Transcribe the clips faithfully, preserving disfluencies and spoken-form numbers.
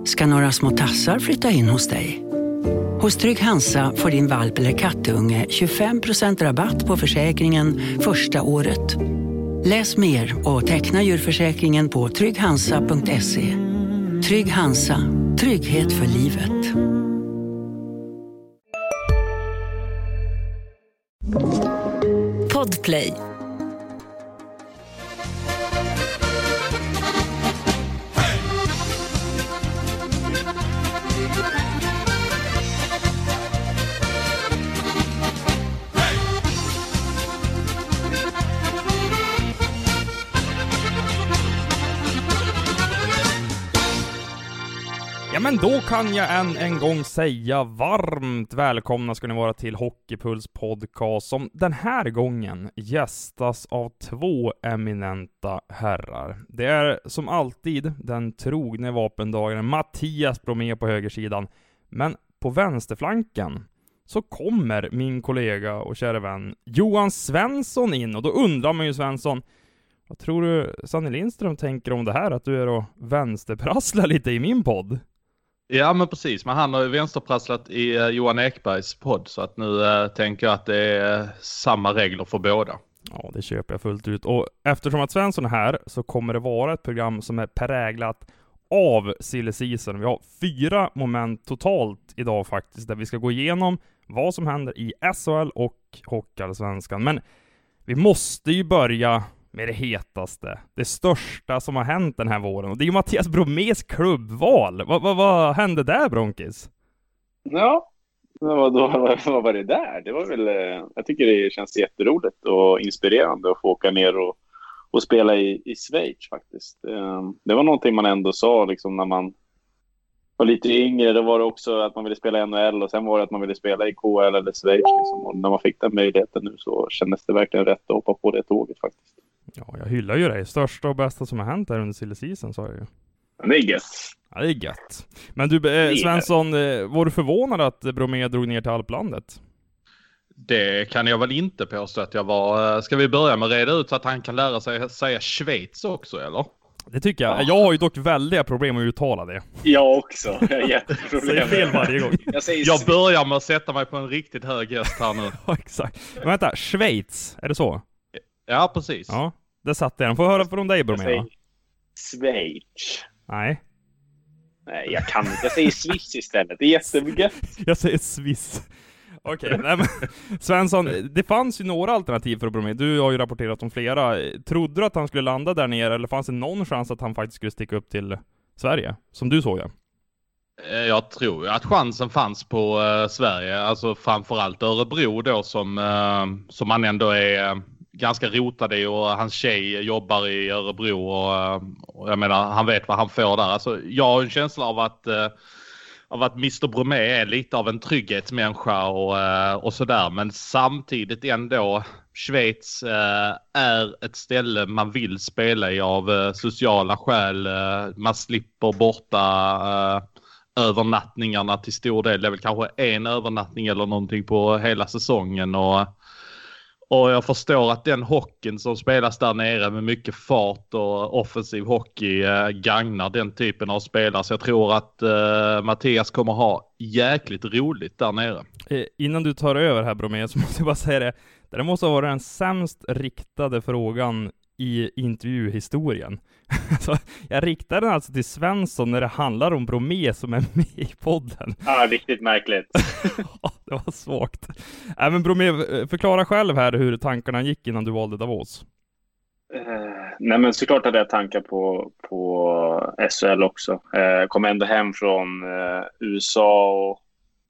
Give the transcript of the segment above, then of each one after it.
Ska några små tassar flytta in hos dig? Hos Trygg Hansa får din valp eller kattunge tjugofem procent rabatt på försäkringen första året. Läs mer och teckna djurförsäkringen på trygg hansa punkt se. Trygg Hansa, trygghet för livet. Podplay. Ja, men då kan jag än en gång säga varmt välkomna ska ni vara till Hockeypuls podcast som den här gången gästas av två eminenta herrar. Det är som alltid den trogne vapendragaren Mattias Bromé på högersidan, men på vänsterflanken så kommer min kollega och kära vän Johan Svensson in, och då undrar man ju, Svensson, vad tror du Sanny Lindström tänker om det här, att du är och vänsterprasslar lite i min podd? Ja, men precis. Men han har ju vänsterprasslat i uh, Johan Ekbergs podd, så att nu uh, tänker jag att det är uh, samma regler för båda. Ja, det köper jag fullt ut. Och eftersom att Svensson är här så kommer det vara ett program som är präglat av silly season. Vi har fyra moment totalt idag faktiskt, där vi ska gå igenom vad som händer i S H L och Hockeyallsvenskan. Men vi måste ju börja med det hetaste, det största som har hänt den här våren. Och det är ju Mattias Bromés klubbval. Vad, vad, vad hände där, Bronkis? Ja, vad, då, vad, vad var det där? Det var väl, jag tycker det känns jätteroligt och inspirerande att få åka ner och, och spela i, i Schweiz faktiskt. Det var någonting man ändå sa liksom, när man var lite yngre. Då var det också att man ville spela i N H L, och sen var det att man ville spela i K H L eller Schweiz. Liksom. Och när man fick den möjligheten nu så kändes det verkligen rätt att hoppa på det tåget faktiskt. Ja, jag hyllar ju det. Största och bästa som har hänt här under silly season, sa jag ju. Det är gött. Ja, det är gött. Men du, eh, Svensson, eh, var du förvånad att Bromé drog ner till Alplandet? Det kan jag väl inte påstå att jag var. Ska vi börja med att reda ut så att han kan lära sig säga Schweiz också, eller? Det tycker jag. Jag har ju dock väldiga problem att uttala det. Jag också. Jag har jätteproblem. Säger fel varje gång. Jag, säger jag börjar med att sätta mig på en riktigt hög häst här nu. Ja, exakt. Men vänta, Schweiz, är det så? Ja, precis. Ja, det satt den. Får höra från dig, Bromé. Jag säger Schweiz. Nej. Nej, jag kan inte. Jag säger Swiss istället. Det är jättemycket. Jag säger Swiss. Okej, okay, men Svensson, det fanns ju några alternativ för Bromé. Du har ju rapporterat om flera. Trodde du att han skulle landa där nere, eller fanns det någon chans att han faktiskt skulle sticka upp till Sverige, som du såg det? Jag tror att chansen fanns på uh, Sverige, alltså framförallt Örebro då, som, uh, som han ändå är uh, ganska rotad i, och hans tjej jobbar i Örebro, och, uh, och jag menar, han vet vad han får där. Alltså, jag har en känsla av att uh, av att mister Bromé är lite av en trygghetsmänniska och, och sådär. Men samtidigt ändå, Schweiz eh, är ett ställe man vill spela i av eh, sociala skäl. Eh, man slipper borta eh, övernattningarna till stor del. Det är väl kanske en övernattning eller någonting på hela säsongen. Och, och jag förstår att den hockeyn som spelas där nere med mycket fart och offensiv hockey eh, gagnar den typen av spelare. Så jag tror att eh, Mattias kommer ha jäkligt roligt där nere. Eh, innan du tar över här, Bromé, så måste jag bara säga det. Det måste vara den sämst riktade frågan i intervjuhistorien. Så jag riktar den alltså till Svensson när det handlar om Bromé som är med i podden. Ja, riktigt märkligt. Det var svagt. Äh, men Bromé, förklara själv här hur tankarna gick innan du valde Davos. Uh, nej men såklart hade jag tankar på, på S H L också. Uh, kom ändå hem från uh, U S A och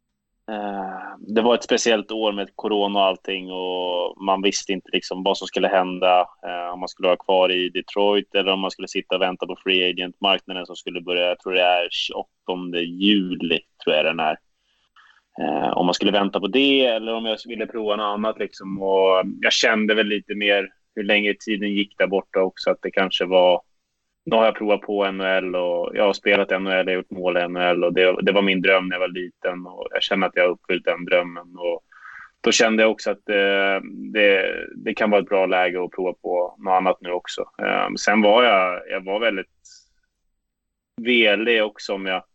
uh, det var ett speciellt år med corona och allting, och man visste inte liksom vad som skulle hända, uh, om man skulle vara kvar i Detroit eller om man skulle sitta och vänta på free agent-marknaden som skulle börja, jag tror det är tjugoåttonde juli tror jag den är. Uh, om man skulle vänta på det eller om jag ville prova något annat liksom. Och jag kände väl lite mer hur länge tiden gick där borta också, att det kanske var, nu har jag provat på N H L och jag har spelat N H L, jag har gjort mål i N H L och det, det var min dröm när jag var liten, och jag känner att jag har uppfyllt den drömmen, och då kände jag också att det, det, det kan vara ett bra läge att prova på något annat nu också. Um, sen var jag, jag var väldigt velig också, om jag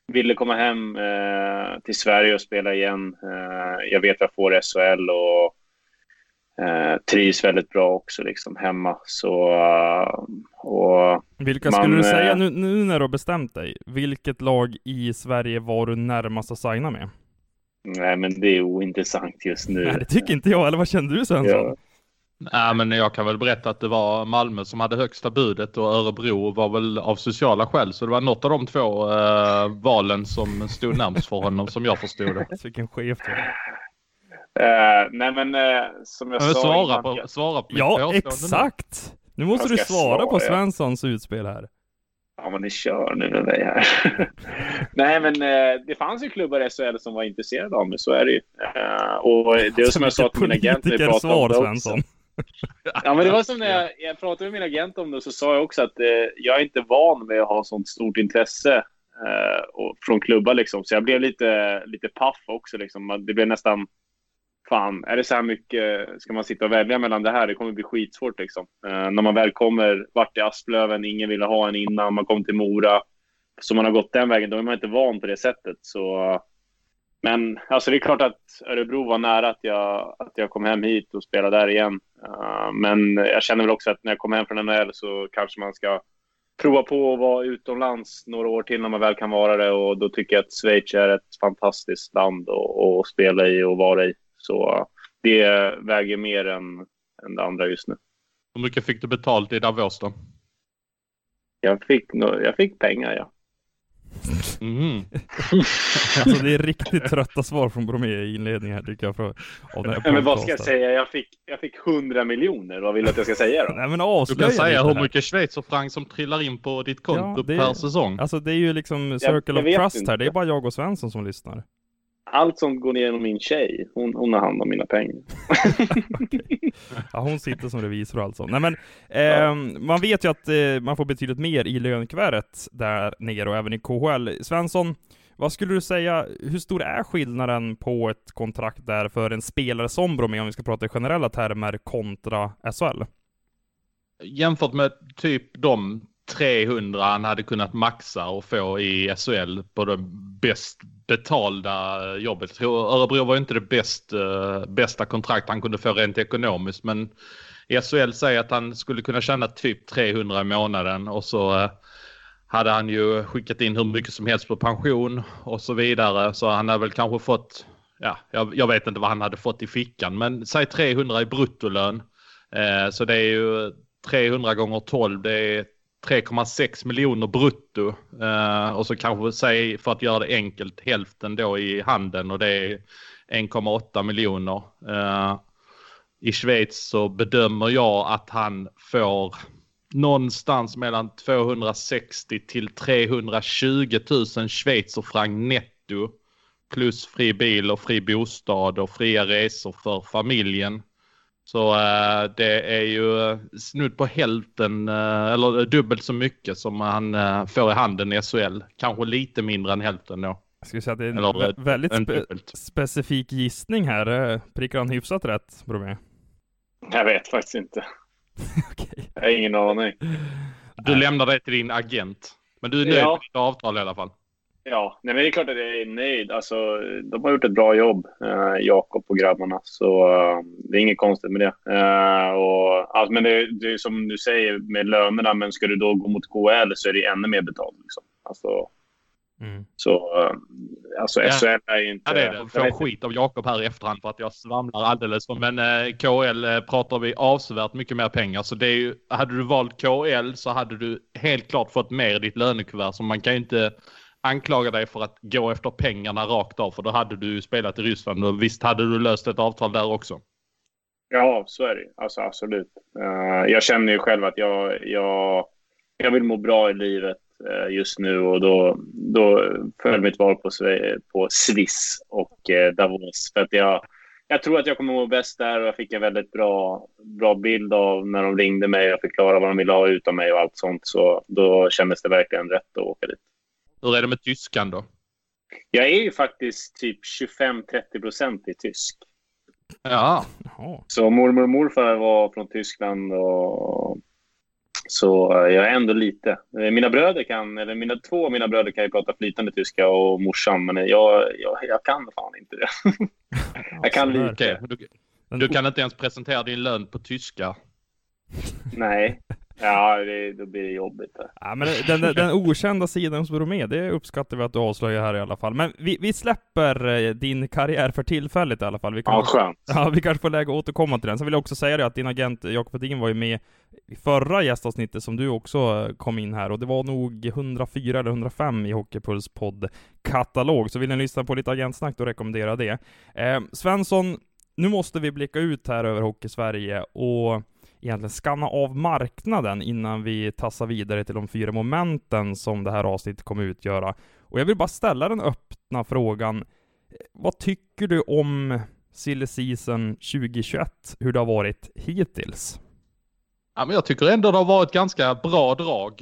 ville komma hem eh, till Sverige och spela igen. Eh, jag vet att jag får S H L och eh, trivs väldigt bra också liksom hemma. Så, uh, och Vilka man, skulle du säga eh, nu, nu när du har bestämt dig? Vilket lag i Sverige var du närmast att signa med? Nej, men det är ointressant just nu. Nej, det tycker inte jag. Eller vad kände du, Svensson? Ja. Nej, men jag kan väl berätta att det var Malmö som hade högsta budet och Örebro var väl av sociala skäl. Så det var något av de två eh, valen som stod närmast för honom som jag förstod det. Vilken chef du är. Uh, nej, men uh, som jag Men sa svara innan, på, jag- svara på mitt Ja, påstående nu. exakt! Nu måste Jag du ska svara svara, på ja. Svenssons utspel här. Ja, men ni kör nu med mig här. Nej, men uh, det fanns ju klubbar i S H L som var intresserade av mig, så är det ju. Uh, och det är som jag sa till min agent när vi pratade om Politikersvar, det också. Svensson. Ja, men det var som när jag, jag pratade med min agent om det, så sa jag också att eh, jag är inte van med att ha sånt stort intresse eh, och, från klubbar liksom. Så jag blev lite, lite paff också liksom. Det blev nästan, fan, är det så här mycket, ska man sitta och välja mellan det här? Det kommer bli skitsvårt liksom. Eh, när man väl kommer vart i Asplöven, ingen ville ha en innan, man kom till Mora. Så man har gått den vägen, då är man inte van på det sätnet. Så... Men alltså det är klart att Örebro var nära att jag, att jag kom hem hit och spelade där igen. Uh, men jag känner väl också att när jag kom hem från N H L så kanske man ska prova på att vara utomlands några år till när man väl kan vara det. Och då tycker jag att Schweiz är ett fantastiskt land att, att spela i och vara i. Så uh, det väger mer än, än det andra just nu. Hur mycket fick du betalt i Davos då? Jag fick, no- jag fick pengar, ja. Mm. Alltså det är riktigt trötta svar från Bromé i inledningen här, tycker jag. Från, av den här Nej, men vad ska jag podcasten. säga? Jag fick, jag fick hundra miljoner. Vad vill du att jag ska säga då? Nej, men Du avslöja kan säga lite hur här. mycket schweizerfranc som trillar in på ditt konto Ja, det- per säsong. Alltså det är ju liksom jag Circle of vet Trust inte. här. Det är bara jag och Svensson som lyssnar. Allt som går igenom min tjej, hon, hon har hand om mina pengar. Ja, hon sitter som revisor alltså. Nej, men ehm, man vet ju att eh, man får betydligt mer i lönekuvertet där nere och även i K H L. Svensson, vad skulle du säga, hur stor är skillnaden på ett kontrakt där för en spelare som Bromé, om vi ska prata i generella termer, kontra S H L? Jämfört med typ de trehundra han hade kunnat maxa och få i S H L på det bäst betalda jobbet. Jag tror Örebro var ju inte det bäst, uh, bästa kontrakt han kunde få rent ekonomiskt, men i S H L säger att han skulle kunna tjäna typ trehundra i månaden och så uh, hade han ju skickat in hur mycket som helst på pension och så vidare, så han hade väl kanske fått, ja, jag, jag vet inte vad han hade fått i fickan, men säg trehundra i bruttolön, uh, så det är ju trehundra gånger tolv, det är tre komma sex miljoner brutto, uh, och så kanske säg, för att göra det enkelt, hälften då i handeln och det är en komma åtta miljoner. Uh, I Schweiz så bedömer jag att han får någonstans mellan tvåhundrasextio till trehundratjugo tusen schweizerfranc netto plus fri bil och fri bostad och fria resor för familjen. Så uh, det är ju snudd på hälften, uh, eller dubbelt så mycket som han uh, får i handen i S H L. Kanske lite mindre än hälften då. Jag skulle säga att det är en Eller, vä- väldigt en spe- dubbelt. specifik gissning här. Eh, Prickar han hyfsat rätt, Bromé? Jag vet faktiskt inte. Okej. Jag har ingen aning. Du lämnar det till din agent. Men du är nöjd Ja. med ditt avtal i alla fall. Ja, nej, men det är klart att jag är nöjd. Alltså, de har gjort ett bra jobb, eh, Jakob och grabbarna. Så eh, det är inget konstigt med det. Eh, och, alltså, men det, det är som du säger med lönerna, men ska du då gå mot K H L så är det ännu mer betalt. Liksom. Alltså, Mm. så, eh, alltså Ja. S H L är ju inte... Ja, det är det. jag Får vet- skit av Jakob här i efterhand för att jag svamlar alldeles. Men eh, K H L eh, pratar vi avsevärt mycket mer pengar. Så det är ju, hade du valt K H L så hade du helt klart fått mer i ditt lönekuvert. Så man kan ju inte anklaga dig för att gå efter pengarna rakt av. För då hade du ju spelat i Ryssland. Och visst hade du löst ett avtal där också. Ja, så är det. Alltså, absolut. Uh, jag känner ju själv att jag, jag, jag vill må bra i livet uh, just nu. Och då, då föll mitt val på, på Swiss och uh, Davos. För att jag, jag tror att jag kommer må bäst där. Och jag fick en väldigt bra, bra bild av när de ringde mig och förklarade vad de ville ha ut av mig och allt sånt. Så då kändes det verkligen rätt att åka dit. Hur är det med tyskan då? Jag är ju faktiskt typ tjugofem till trettio procent i tysk. Ja, Jaha. Så mormor och morfar var från Tyskland och Så jag är ändå lite. Mina bröder kan, eller mina två av mina bröder kan ju prata flytande tyska och morsan, men jag, jag, jag kan fan inte det. Jag kan lite. Okay. Du, du kan inte ens presentera din lön på tyska. Nej. Ja, det, då blir det jobbigt. Här. Ja, men den, den, den okända sidan hos Bromé, det uppskattar vi att du avslöjar här i alla fall. Men vi, vi släpper din karriär för tillfället i alla fall. Vi kan, ja, skönt. Ja, vi kanske får lägga och återkomma till den. Sen vill jag också säga det att din agent Jakob Edin var ju med i förra gästavsnittet som du också kom in här. Och det var nog hundrafyra eller hundrafem i Hockeypuls podd-katalog. Så vill ni lyssna på lite agentsnack, då rekommenderar det. Eh, Svensson, nu måste vi blicka ut här över Hockey-Sverige och egentligen skanna av marknaden innan vi tassar vidare till de fyra momenten som det här avsnittet kommer utgöra. Och jag vill bara ställa den öppna frågan. Vad tycker du om Silly Season tjugohundratjugoett, hur det har varit hittills? Ja, men jag tycker ändå det har varit ganska bra drag.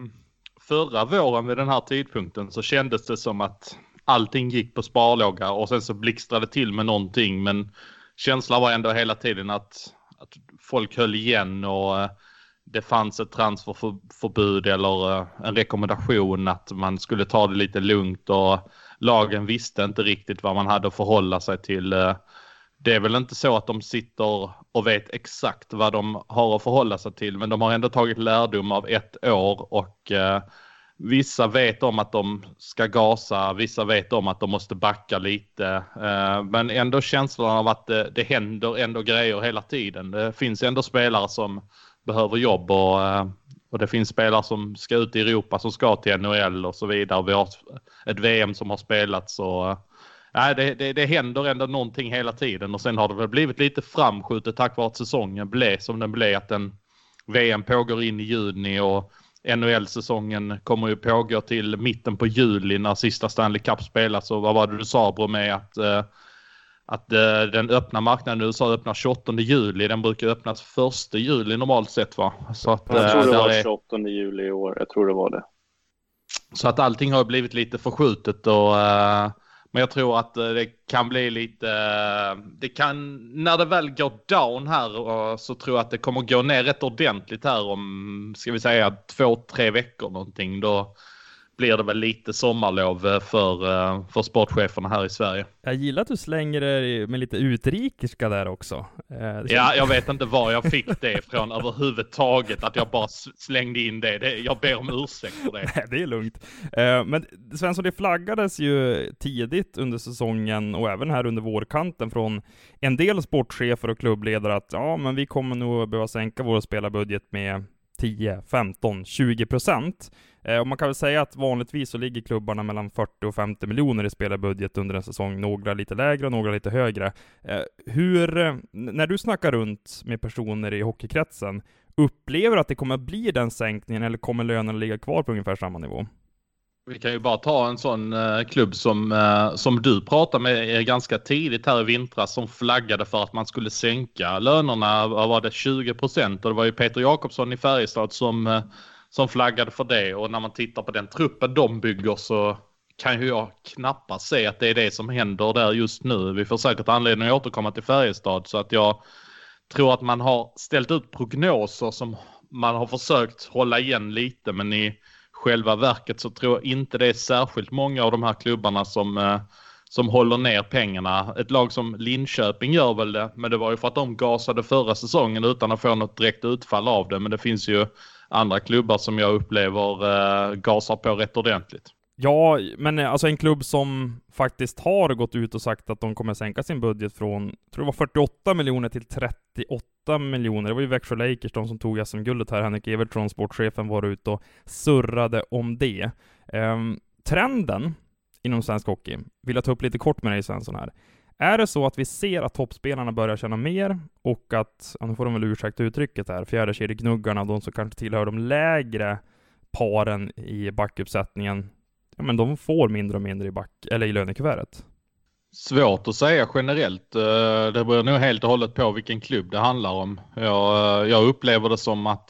Förra våren vid den här tidpunkten så kändes det som att allting gick på sparlåga och sen så blixtrade till med någonting, men känslan var ändå hela tiden att att folk höll igen och det fanns ett transferförbud eller en rekommendation att man skulle ta det lite lugnt och lagen visste inte riktigt vad man hade att förhålla sig till. Det är väl inte så att de sitter och vet exakt vad de har att förhålla sig till, men de har ändå tagit lärdom av ett år och vissa vet om att de ska gasa, vissa vet om att de måste backa lite. Men ändå känslan av att det, det händer ändå grejer hela tiden. Det finns ändå spelare som behöver jobb och, och det finns spelare som ska ut i Europa, som ska till N H L och så vidare. Vi har ett V M som har spelats och nej, det, det, det händer ändå någonting hela tiden. Och sen har det väl blivit lite framskjutet tack vare att säsongen blev som den blev, att den V M pågår in i juni och N H L-säsongen kommer ju pågå till mitten på juli när sista Stanley Cup spelas. Och vad var det du sa, Bro, med att, uh, att uh, den öppna marknaden nu så öppnar tjugoåttonde juli. Den brukar öppnas första juli normalt sett, va? Så att, jag tror det uh, var är... tjugoåttonde juli i år. Jag tror det var det. Så att allting har blivit lite förskjutet och... Uh, Men jag tror att det kan bli lite, det kan, när det väl går down här så tror jag att det kommer gå ner rätt ordentligt här om, ska vi säga, två, tre veckor någonting. Då blir det väl lite sommarlov för, för sportcheferna här i Sverige. Jag gillar att du slänger det med lite utrikiska där också. Ja, jag vet inte var jag fick det från överhuvudtaget, att jag bara slängde in det. det jag ber om ursäkt för det. Nej, det är lugnt. Men Svensson, det flaggades ju tidigt under säsongen och även här under vårkanten från en del sportchefer och klubbledare att ja, men vi kommer nog behöva sänka vår spelarbudget med tio, femton, tjugo procent. Eh, och man kan väl säga att vanligtvis så ligger klubbarna mellan fyrtio och femtio miljoner i spelarbudget under en säsong. Några lite lägre, några lite högre. Eh, hur, eh, när du snackar runt med personer i hockeykretsen, upplever att det kommer bli den sänkningen eller kommer lönerna ligga kvar på ungefär samma nivå? Vi kan ju bara ta en sån eh, klubb som, eh, som du pratade med ganska tidigt här i vintras som flaggade för att man skulle sänka lönerna, var det tjugo procent, och det var ju Peter Jakobsson i Färjestad som, eh, som flaggade för det. Och när man tittar på den truppen de bygger så kan ju jag knappast se att det är det som händer där just nu. Vi får säkert anledning att återkomma till Färjestad, så att jag tror att man har ställt ut prognoser som man har försökt hålla igen lite, men i själva verket så tror jag inte det är särskilt många av de här klubbarna som, eh, som håller ner pengarna. Ett lag som Linköping gör väl det, men det var ju för att de gasade förra säsongen utan att få något direkt utfall av det. Men det finns ju andra klubbar som jag upplever eh, gasar på rätt ordentligt. Ja, men alltså en klubb som faktiskt har gått ut och sagt att de kommer sänka sin budget från, tror det var fyrtioåtta miljoner till trettioåtta miljoner. Det var ju Växjö Lakers, de som tog S M-guldet här. Henrik Evertsson, sportchefen, var ute och surrade om det. Um, trenden inom svensk hockey, vill jag ta upp lite kort med dig, Svensson, här. Är det så att vi ser att toppspelarna börjar tjäna mer och att, ja, nu får de väl ursäkta uttrycket här, fjärde kedjegnuggarna, de som kanske tillhör de lägre paren i backuppsättningen, ja, men de får mindre och mindre i back eller i lönekuvertet? Svårt att säga generellt. Det beror nog helt och hållet på vilken klubb det handlar om. Jag, jag upplever det som att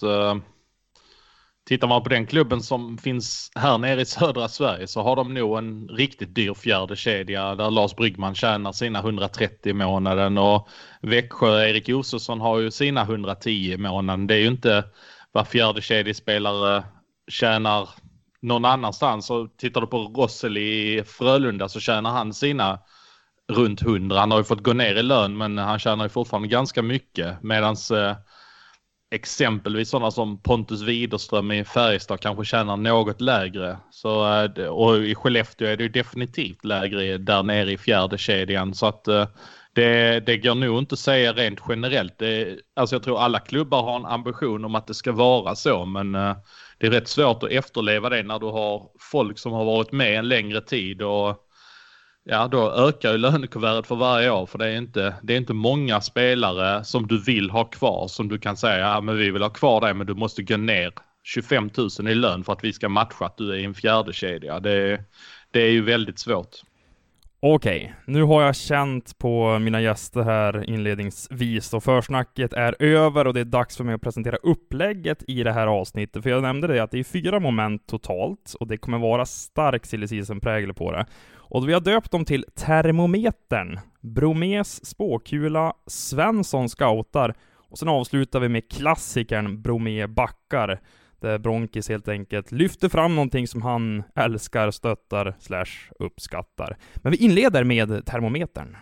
tittar man på den klubben som finns här nere i södra Sverige så har de nog en riktigt dyr fjärde kedja där Lars Bryggman tjänar sina hundratrettio i månaden och Växjö, Erik Josefsson har ju sina hundratio i månaden. Det är ju inte var fjärde kedjespelare tjänar någon annanstans. Så tittar du på Rossel i Frölunda så tjänar han sina runt hundra. Han har ju fått gå ner i lön, men han tjänar ju fortfarande ganska mycket. Medans eh, exempelvis sådana som Pontus Widerström i Färjestad kanske tjänar något lägre. Så, eh, och i Skellefteå är det ju definitivt lägre där nere i fjärde kedjan. Så att eh, det, det går nog inte att säga rent generellt. Det, alltså jag tror alla klubbar har en ambition om att det ska vara så, men eh, det är rätt svårt att efterleva det när du har folk som har varit med en längre tid, och ja, då ökar ju lönekuvertet för varje år, för det är inte, det är inte många spelare som du vill ha kvar som du kan säga, ja men vi vill ha kvar dig, men du måste gå ner tjugofem tusen i lön för att vi ska matcha att du är i en fjärde kedja. Det, det är ju väldigt svårt. Okej, nu har jag känt på mina gäster här inledningsvis och försnacket är över och det är dags för mig att presentera upplägget i det här avsnittet. För jag nämnde det att det är fyra moment totalt och det kommer vara stark silly season-prägel på det. Och vi har döpt dem till Termometern, Bromés spåkula, Svensson scoutar och sen avslutar vi med klassikern Bromé backar. Där Bronkis helt enkelt lyfter fram någonting som han älskar, stöttar slash uppskattar. Men vi inleder med termometern.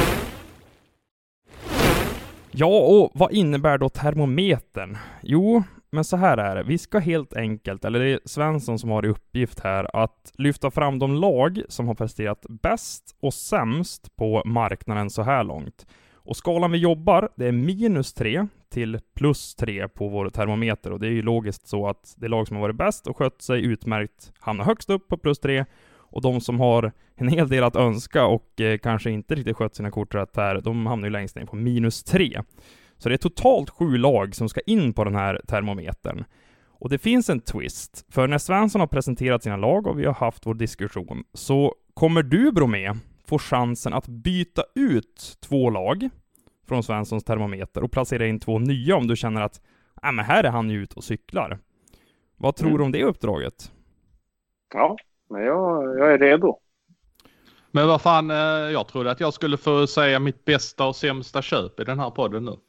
Ja, och vad innebär då termometern? Jo, men så här är det. Vi ska helt enkelt, eller det är Svensson som har i uppgift här, att lyfta fram de lag som har presterat bäst och sämst på marknaden så här långt. Och skalan vi jobbar, det är minus tre till plus tre på vår termometer. Och det är ju logiskt så att det lag som har varit bäst och skött sig utmärkt hamnar högst upp på plus tre. Och de som har en hel del att önska och eh, kanske inte riktigt skött sina kort rätt här, de hamnar ju längst ner på minus tre. Så det är totalt sju lag som ska in på den här termometern. Och det finns en twist. För när Svensson har presenterat sina lag och vi har haft vår diskussion, så kommer du, Bromé, få chansen att byta ut två lag från Svenssons termometer och placera in två nya om du känner att äh, men här är han ju ute och cyklar. Vad tror mm. du om det uppdraget? Ja, men jag, jag är redo. Men vad fan, jag trodde att jag skulle få säga mitt bästa och sämsta köp i den här podden nu.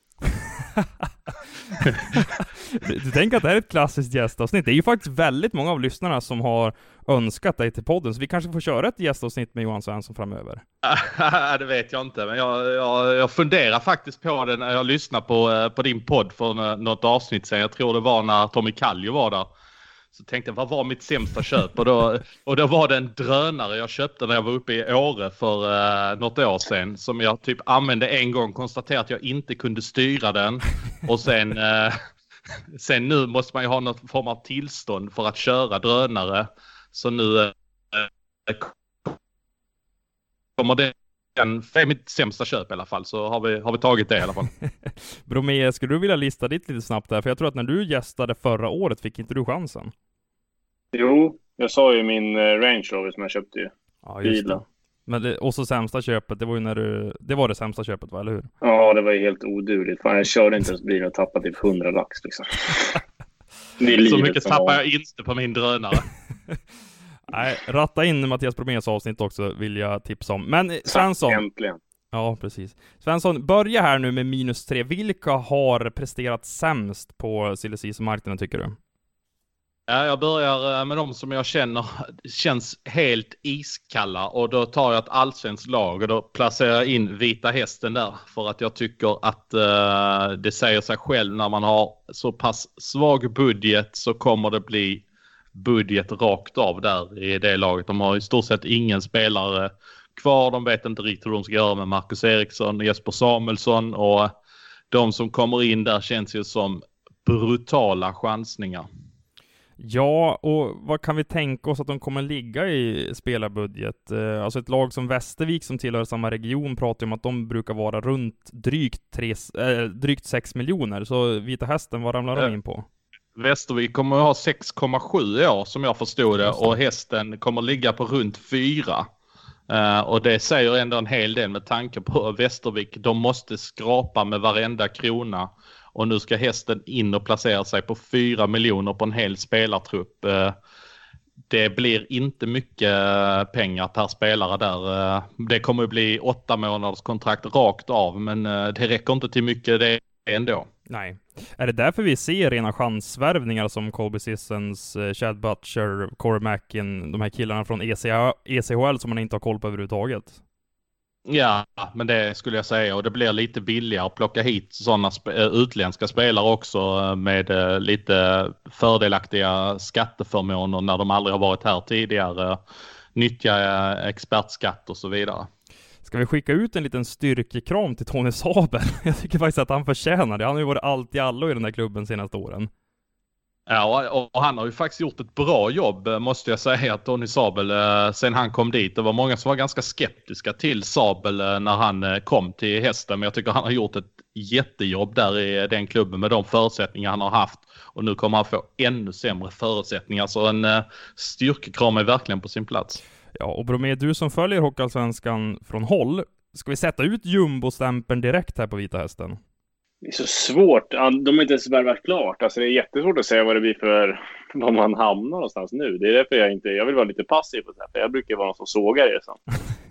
du, du tänker att det här är ett klassiskt gästavsnitt. Det är ju faktiskt väldigt många av lyssnarna som har önskat dig till podden, så vi kanske får köra ett gästavsnitt med Johan Svensson framöver. Det vet jag inte, men jag, jag, jag funderar faktiskt på det när jag lyssnade på, på din podd för något avsnitt sen. Jag tror det var när Tommy Kallio var där. Så tänkte jag, vad var mitt sämsta köp? Och då, och då var det en drönare jag köpte när jag var uppe i Åre för uh, något år sedan. Som jag typ använde en gång, konstaterade att jag inte kunde styra den. Och sen, uh, sen nu måste man ju ha någon form av tillstånd för att köra drönare. Så nu uh, kommer det. Det är mitt sämsta köp i alla fall, så har vi, har vi tagit det i alla fall. Bromé, skulle du vilja lista ditt lite snabbt där? För jag tror att när du gästade förra året fick inte du chansen. Jo, jag sa ju min Range Rover som jag köpte ju. Ja, just det. Men det, och så sämsta köpet, det var ju när du, det var det sämsta köpet, va, eller hur? Ja, det var ju helt odurligt. Fan, jag körde inte ens bilen och tappade typ hundra lax liksom. Så mycket tappar jag inte på min drönare. Nej, ratta in Mattias Bromés avsnitt också vill jag tipsa om. Men Svensson. Äntligen. Ja, precis. Svensson, börja här nu med minus tre. Vilka har presterat sämst på silly season-marknaden tycker du? Ja, jag börjar med de som jag känner känns helt iskalla. Och då tar jag ett allsvenskt lag och då placerar jag in Vita Hästen där. För att jag tycker att uh, det säger sig själv, när man har så pass svag budget så kommer det bli budget rakt av där i det laget. De har i stort sett ingen spelare kvar. De vet inte riktigt hur de ska göra med Marcus Eriksson, Jesper Samuelsson, och de som kommer in där känns ju som brutala chansningar. Ja, och vad kan vi tänka oss att de kommer ligga i spelarbudget? Alltså ett lag som Västervik som tillhör samma region pratar om att de brukar vara runt drygt, tre, äh, drygt sex miljoner. Så Vita Hästen, vad ramlar de in på? Västervik kommer att ha sex komma sju i år som jag förstod det, och Hästen kommer ligga på runt fyra. Uh, och det säger ändå en hel del med tanke på Västervik. De måste skrapa med varenda krona, och nu ska Hästen in och placera sig på fyra miljoner på en hel spelartrupp. Uh, det blir inte mycket pengar per spelare där. Uh, det kommer att bli åtta månaders kontrakt rakt av, men uh, det räcker inte till mycket det ändå. Nej. Är det därför vi ser rena chansvärvningar som Colby Sissons, uh, Chad Butcher, Corey Mackin, de här killarna från E C H L som man inte har koll på överhuvudtaget? Ja, men det skulle jag säga, och det blir lite billigare att plocka hit sådana sp- utländska spelare också med uh, lite fördelaktiga skatteförmåner när de aldrig har varit här tidigare, nyttja uh, expertskatt och så vidare. Ska vi skicka ut en liten styrkekram till Tony Sabel? Jag tycker faktiskt att han förtjänar det. Han har ju varit allt i allo i den här klubben senaste åren. Ja, och han har ju faktiskt gjort ett bra jobb, måste jag säga, Tony Sabel, sen han kom dit. Det var många som var ganska skeptiska till Sabel när han kom till Hästen, men jag tycker han har gjort ett jättejobb där i den klubben med de förutsättningar han har haft. Och nu kommer han få ännu sämre förutsättningar, så en styrkekram är verkligen på sin plats. Ja, och Bromé, du som följer Hockeyallsvenskan från håll, ska vi sätta ut jumbo-stämpeln direkt här på Vita Hästen? Det är så svårt. De har inte ens värvat klart. Alltså det är jättesvårt att säga vad det blir för var man hamnar någonstans nu. Det är därför jag inte, jag vill vara lite passiv på det här, för jag brukar vara någon som sågar det sen.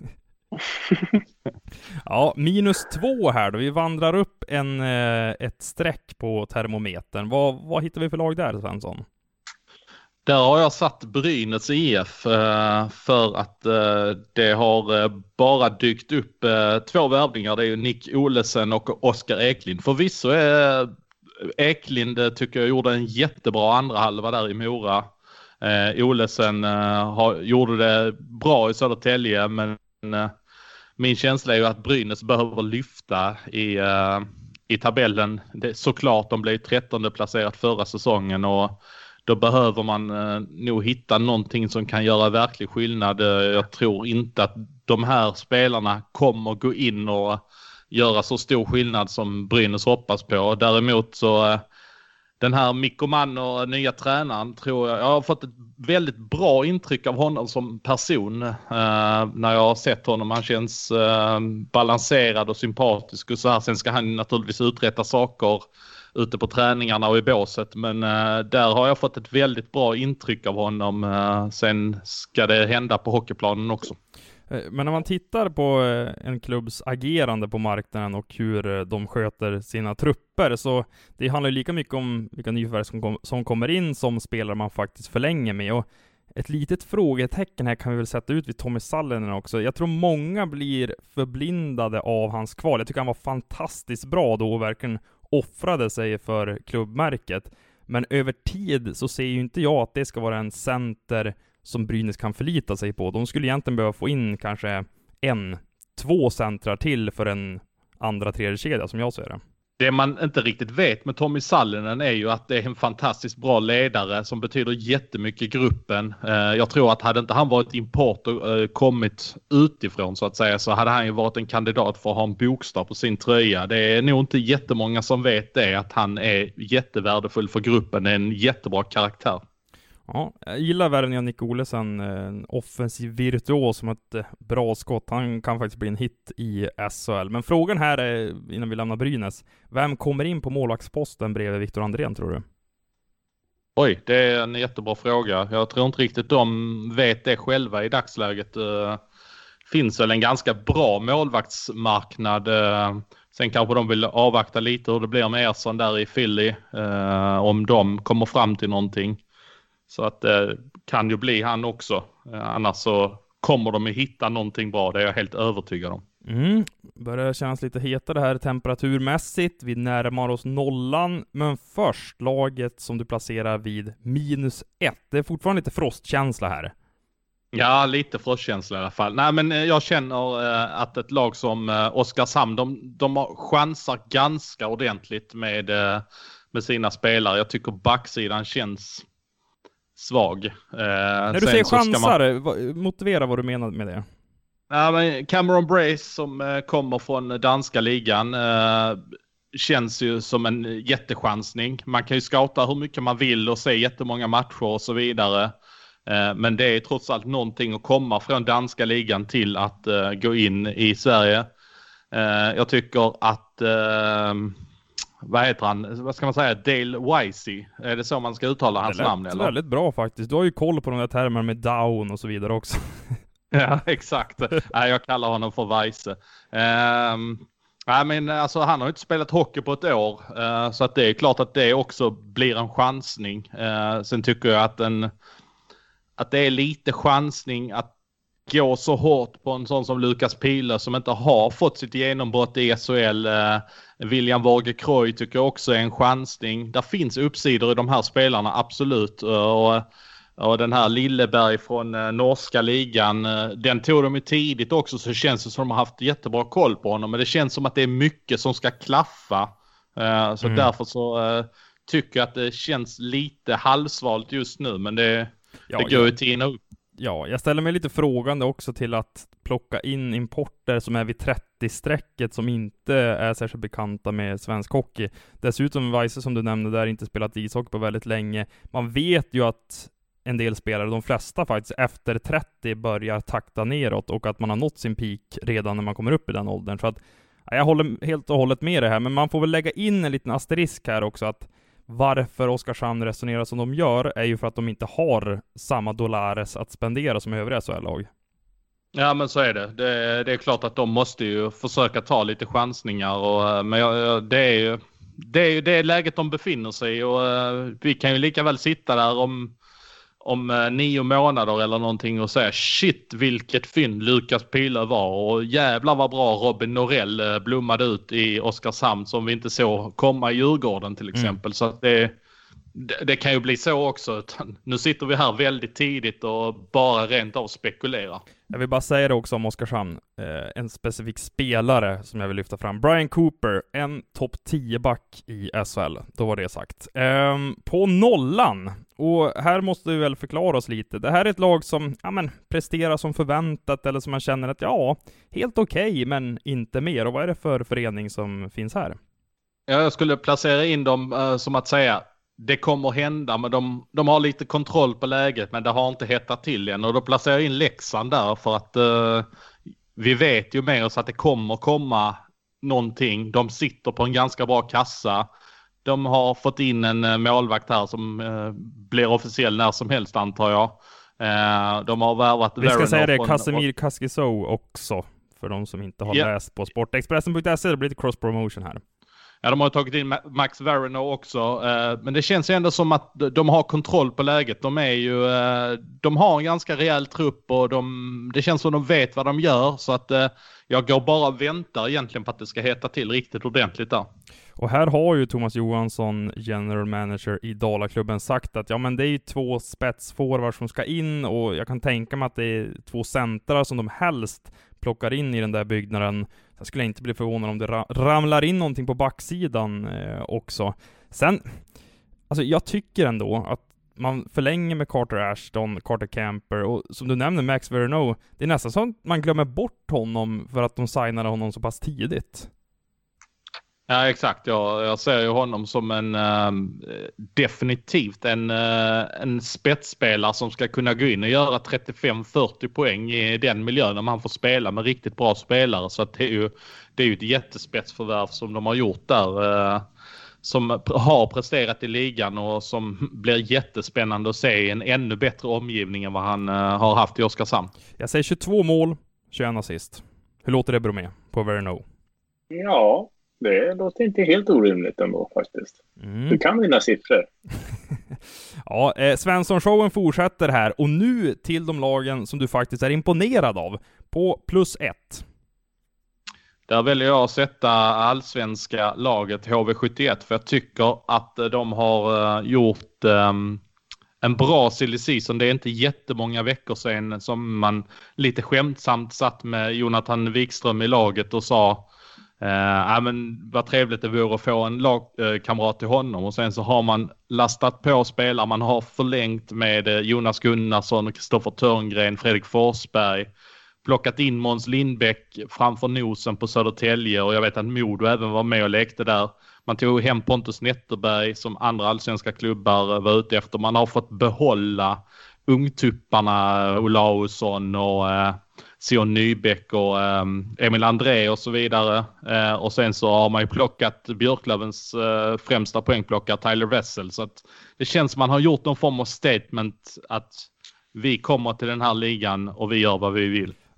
Ja, minus två här då. Vi vandrar upp en, ett streck på termometern. Vad, vad hittar vi för lag där, Svensson? Där har jag satt Brynäs I F för att det har bara dykt upp två värvningar. Det är ju Nick Olesen och Oskar Eklind. Förvisso är Eklind, tycker jag, gjorde en jättebra andra halva där i Mora. Olesen har, gjorde det bra i Södertälje, men min känsla är ju att Brynäs behöver lyfta i, i tabellen. Det, såklart, de blev trettonde placerat förra säsongen, och då behöver man eh, nog hitta någonting som kan göra verklig skillnad. Jag tror inte att de här spelarna kommer gå in och göra så stor skillnad som Brynäs hoppas på. Däremot så eh, den här Mikko Mann och nya tränaren, tror jag, jag har fått ett väldigt bra intryck av honom som person eh, när jag har sett honom. Han känns eh, balanserad och sympatisk och så här. Sen ska han naturligtvis uträtta saker ute på träningarna och i båset, men uh, där har jag fått ett väldigt bra intryck av honom. Uh, sen ska det hända på hockeyplanen också. Men när man tittar på en klubbs agerande på marknaden och hur de sköter sina trupper, så det handlar ju lika mycket om vilka nyförvärv som, kom, som kommer in som spelare man faktiskt förlänger med. Och ett litet frågetecken här kan vi väl sätta ut vid Tommy Sallinen också. Jag tror många blir förblindade av hans kval. Jag tycker han var fantastiskt bra då och verkligen offrade sig för klubbmärket. Men över tid så ser ju inte jag att det ska vara en center som Brynäs kan förlita sig på. De skulle egentligen behöva få in kanske en, två centrar till för en andra tredje kedja, som jag ser det. Det man inte riktigt vet med Tommy Sallinen är ju att det är en fantastiskt bra ledare som betyder jättemycket i gruppen. Jag tror att hade inte han varit import och kommit utifrån så att säga, så hade han ju varit en kandidat för att ha en bokstav på sin tröja. Det är nog inte jättemånga som vet det, att han är jättevärdefull för gruppen. Det är en jättebra karaktär. Ja, jag gillar värvningen av Nick Olesen, en offensiv virtuos som ett bra skott. Han kan faktiskt bli en hit i S H L. Men frågan här är, innan vi lämnar Brynäs, vem kommer in på målvaktsposten bredvid Viktor Andrén, tror du? Oj, det är en jättebra fråga. Jag tror inte riktigt de vet det själva i dagsläget. Det finns väl en ganska bra målvaktsmarknad. Sen kanske de vill avvakta lite hur det blir med Ersson där i Philly, om de kommer fram till någonting. Så att det eh, kan ju bli han också. Eh, annars så kommer de att hitta någonting bra. Det är jag helt övertygad om. Mm. Börjar kännas lite hetare här temperaturmässigt. Vi närmar oss nollan. Men först laget som du placerar vid minus ett. Det är fortfarande lite frostkänsla här. Ja, lite frostkänsla i alla fall. Nej, men jag känner eh, att ett lag som eh, Oskarshamn, de, de har chansar ganska ordentligt med, eh, med sina spelare. Jag tycker backsidan känns svag. Eh, När du säger chansar, man... motivera vad du menar med det. Ja, men Cameron Brace som eh, kommer från danska ligan eh, känns ju som en jättechansning. Man kan ju scouta hur mycket man vill och se jättemånga matcher och så vidare. Eh, men det är trots allt någonting att komma från danska ligan till att eh, gå in i Sverige. Eh, jag tycker att eh, vad heter han? Vad ska man säga? Dale Wisey. Är det så man ska uttala hans namn? Det är väldigt bra faktiskt. Du har ju koll på de där termerna med down och så vidare också. Ja, exakt. Jag kallar honom för Weise. Um, Nej, men alltså, han har inte spelat hockey på ett år, uh, så att det är klart att det också blir en chansning. Uh, sen tycker jag att, en, att det är lite chansning att gå så hårt på en sån som Lukas Pihle som inte har fått sitt genombrott i S H L. Uh, William Wager-Kroy tycker jag också är en chansning. Där finns uppsidor i de här spelarna, absolut. Uh, och Och den här Lilleberg från eh, norska ligan, eh, den tog de ju tidigt också, så det känns det som de har haft jättebra koll på honom. Men det känns som att det är mycket som ska klaffa. Eh, så mm. därför så eh, tycker jag att det känns lite halvsvalt just nu. Men det, ja, det går ju tina upp. Ja, jag ställer mig lite frågande också till att plocka in importer som är vid trettio-strecket som inte är särskilt bekanta med svensk hockey. Dessutom Weise, som du nämnde, där inte spelat ishockey på väldigt länge. Man vet ju att en del spelare, de flesta faktiskt efter trettio börjar takta neråt och att man har nått sin peak redan när man kommer upp i den åldern. Så att jag håller helt och hållet med det här, men man får väl lägga in en liten asterisk här också, att varför Oskarshamn resonerar som de gör är ju för att de inte har samma dollares att spendera som övriga S H L-lag. Ja, men så är det. det. Det är klart att de måste ju försöka ta lite chansningar, och, men jag, det är ju det är ju det läget de befinner sig i, och vi kan ju lika väl sitta där om om eh, nio månader eller någonting och säga shit vilket fynd Lukas Pihle var, och jävlar vad bra Robin Norell eh, blommade ut i Oskarshamn som vi inte såg komma i Djurgården till exempel. Mm. Så att det, det, det kan ju bli så också. Nu sitter vi här väldigt tidigt och bara rent av spekulerar. Jag vill bara säga det också om Oskarshamn. Eh, en specifik spelare som jag vill lyfta fram. Brian Cooper, en topp tio-back i S H L. Då var det sagt. Eh, på nollan. Och här måste vi väl förklara oss lite. Det här är ett lag som ja, men, presterar som förväntat, eller som man känner att ja, helt okej, okay, men inte mer. Och vad är det för förening som finns här? Ja, jag skulle placera in dem uh, som att säga det kommer hända, men de, de har lite kontroll på läget, men det har inte hettat till än. Och då placerar jag in Leksand där för att uh, vi vet ju med oss att det kommer komma någonting. De sitter på en ganska bra kassa. De har fått in en uh, målvakt här som uh, blir officiell när som helst, antar jag. Uh, de har värvat... Vi ska säga det, Casimir Kaskisou också, för de som inte har yeah. läst på sportexpressen punkt se. Det blir lite cross-promotion här. Ja, de har tagit in Max Verino också, eh, men det känns ändå som att de har kontroll på läget. De är ju, eh, de har en ganska rejäl trupp, och de, det känns som de vet vad de gör, så att eh, jag går bara och väntar egentligen på att det ska heta till riktigt ordentligt där. Och här har ju Thomas Johansson, general manager i Dalaklubben, sagt att ja, men det är ju två spetsforwards som ska in, och jag kan tänka mig att det är två centrar som de helst plockar in i den där byggnaden. Jag skulle inte bli förvånad om det ra- ramlar in någonting på backsidan eh, också. Sen, alltså jag tycker ändå att man förlänger med Carter Ashton, Carter Camper, och som du nämner Max Verino, det är nästan så att man glömmer bort honom för att de signade honom så pass tidigt. Ja, exakt. Jag, jag ser ju honom som en uh, definitivt en, uh, en spetsspelare som ska kunna gå in och göra trettiofem fyrtio poäng i den miljön när man får spela med riktigt bra spelare. Så att det är ju det är ju ett jättespetsförvärv som de har gjort där, uh, som har presterat i ligan och som blir jättespännande att se i en ännu bättre omgivning än vad han uh, har haft i Oskarshamn. Jag säger tjugotvå mål, tjugoett assist. Hur låter det, Bromé, på Verino? Ja, det låter inte helt orimligt ändå faktiskt. Mm. Du kan vinna siffror. Ja, eh, Svensson-showen fortsätter här. Och nu till de lagen som du faktiskt är imponerad av. På plus ett. Där väljer jag att sätta allsvenska laget H V sjuttioett. För jag tycker att de har uh, gjort um, en bra silly season. Det är inte jättemånga veckor sedan som man lite skämtsamt satt med Jonathan Wikström i laget och sa Uh, ja, men vad trevligt det vore att få en lagkamrat uh, till honom, och sen så har man lastat på spelare, man har förlängt med uh, Jonas Gunnarsson, Kristoffer Törngren, Fredrik Forsberg, plockat in Måns Lindbäck framför nosen på Södertälje, och jag vet att Modo även var med och lekte där. Man tog hem Pontus Netterberg som andra allsvenska klubbar uh, var ute efter. Man har fått behålla ungtupparna uh, Olausson och uh, Sion Nybäck och um, Emil André och så vidare. Uh, och sen så har man ju plockat Björklövens uh, främsta poängplockare Tyler Wessel. Så att det känns som man har gjort någon form av statement att vi kommer till den här ligan och vi gör vad vi vill.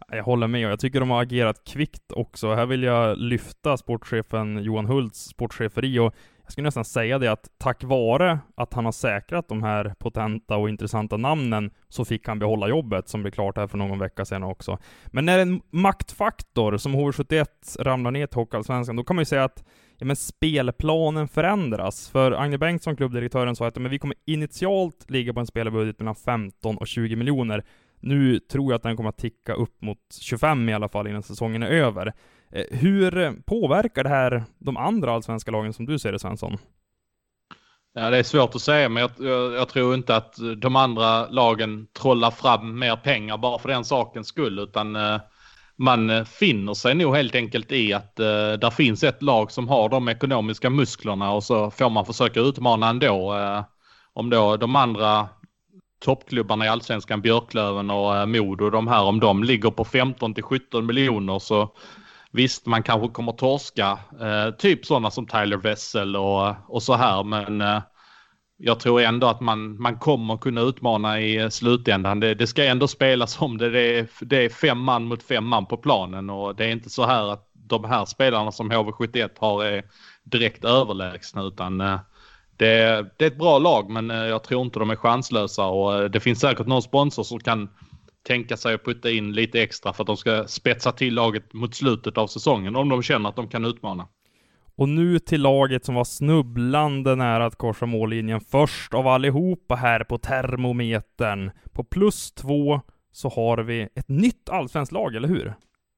Jag håller med och jag tycker de har agerat kvickt också. Här vill jag lyfta sportchefen Johan Hults sportcheferi och jag skulle nästan säga det att tack vare att han har säkrat de här potenta och intressanta namnen så fick han behålla jobbet som blev klart här för någon vecka sedan också. Men när en maktfaktor som H V sjuttioett ramlar ner till Hockeyallsvenskan, då kan man ju säga att ja, men spelplanen förändras. För Agne Bengtsson, klubbdirektören, sa att men vi kommer initialt ligga på en spelarbudget mellan femton och tjugo miljoner. Nu tror jag att den kommer att ticka upp mot tjugofem i alla fall innan säsongen är över. Hur påverkar det här de andra allsvenska lagen som du ser det, Svensson? Ja, det är svårt att säga, men jag, jag, jag tror inte att de andra lagen trollar fram mer pengar bara för den sakens skull, utan eh, man finner sig nog helt enkelt i att eh, där finns ett lag som har de ekonomiska musklerna och så får man försöka utmana ändå. Eh, om då de andra toppklubbarna i allsvenskan, Björklöven och eh, Modo, de här, om de ligger på femton till sjutton miljoner så visst, man kanske kommer torska eh, typ sådana som Tyler Wessel och, och så här, men eh, jag tror ändå att man, man kommer kunna utmana i slutändan. Det, det ska ändå spelas om det. Det är, det är fem man mot fem man på planen och det är inte så här att de här spelarna som H V sjuttioett har är direkt överlägsna, utan eh, det, det är ett bra lag, men eh, jag tror inte de är chanslösa och eh, det finns säkert någon sponsor som kan tänka sig att putta in lite extra för att de ska spetsa till laget mot slutet av säsongen om de känner att de kan utmana. Och nu till laget som var snubblande nära att korsa mållinjen först av allihopa här på termometern. På plus två så har vi ett nytt allsvenskt lag, eller hur?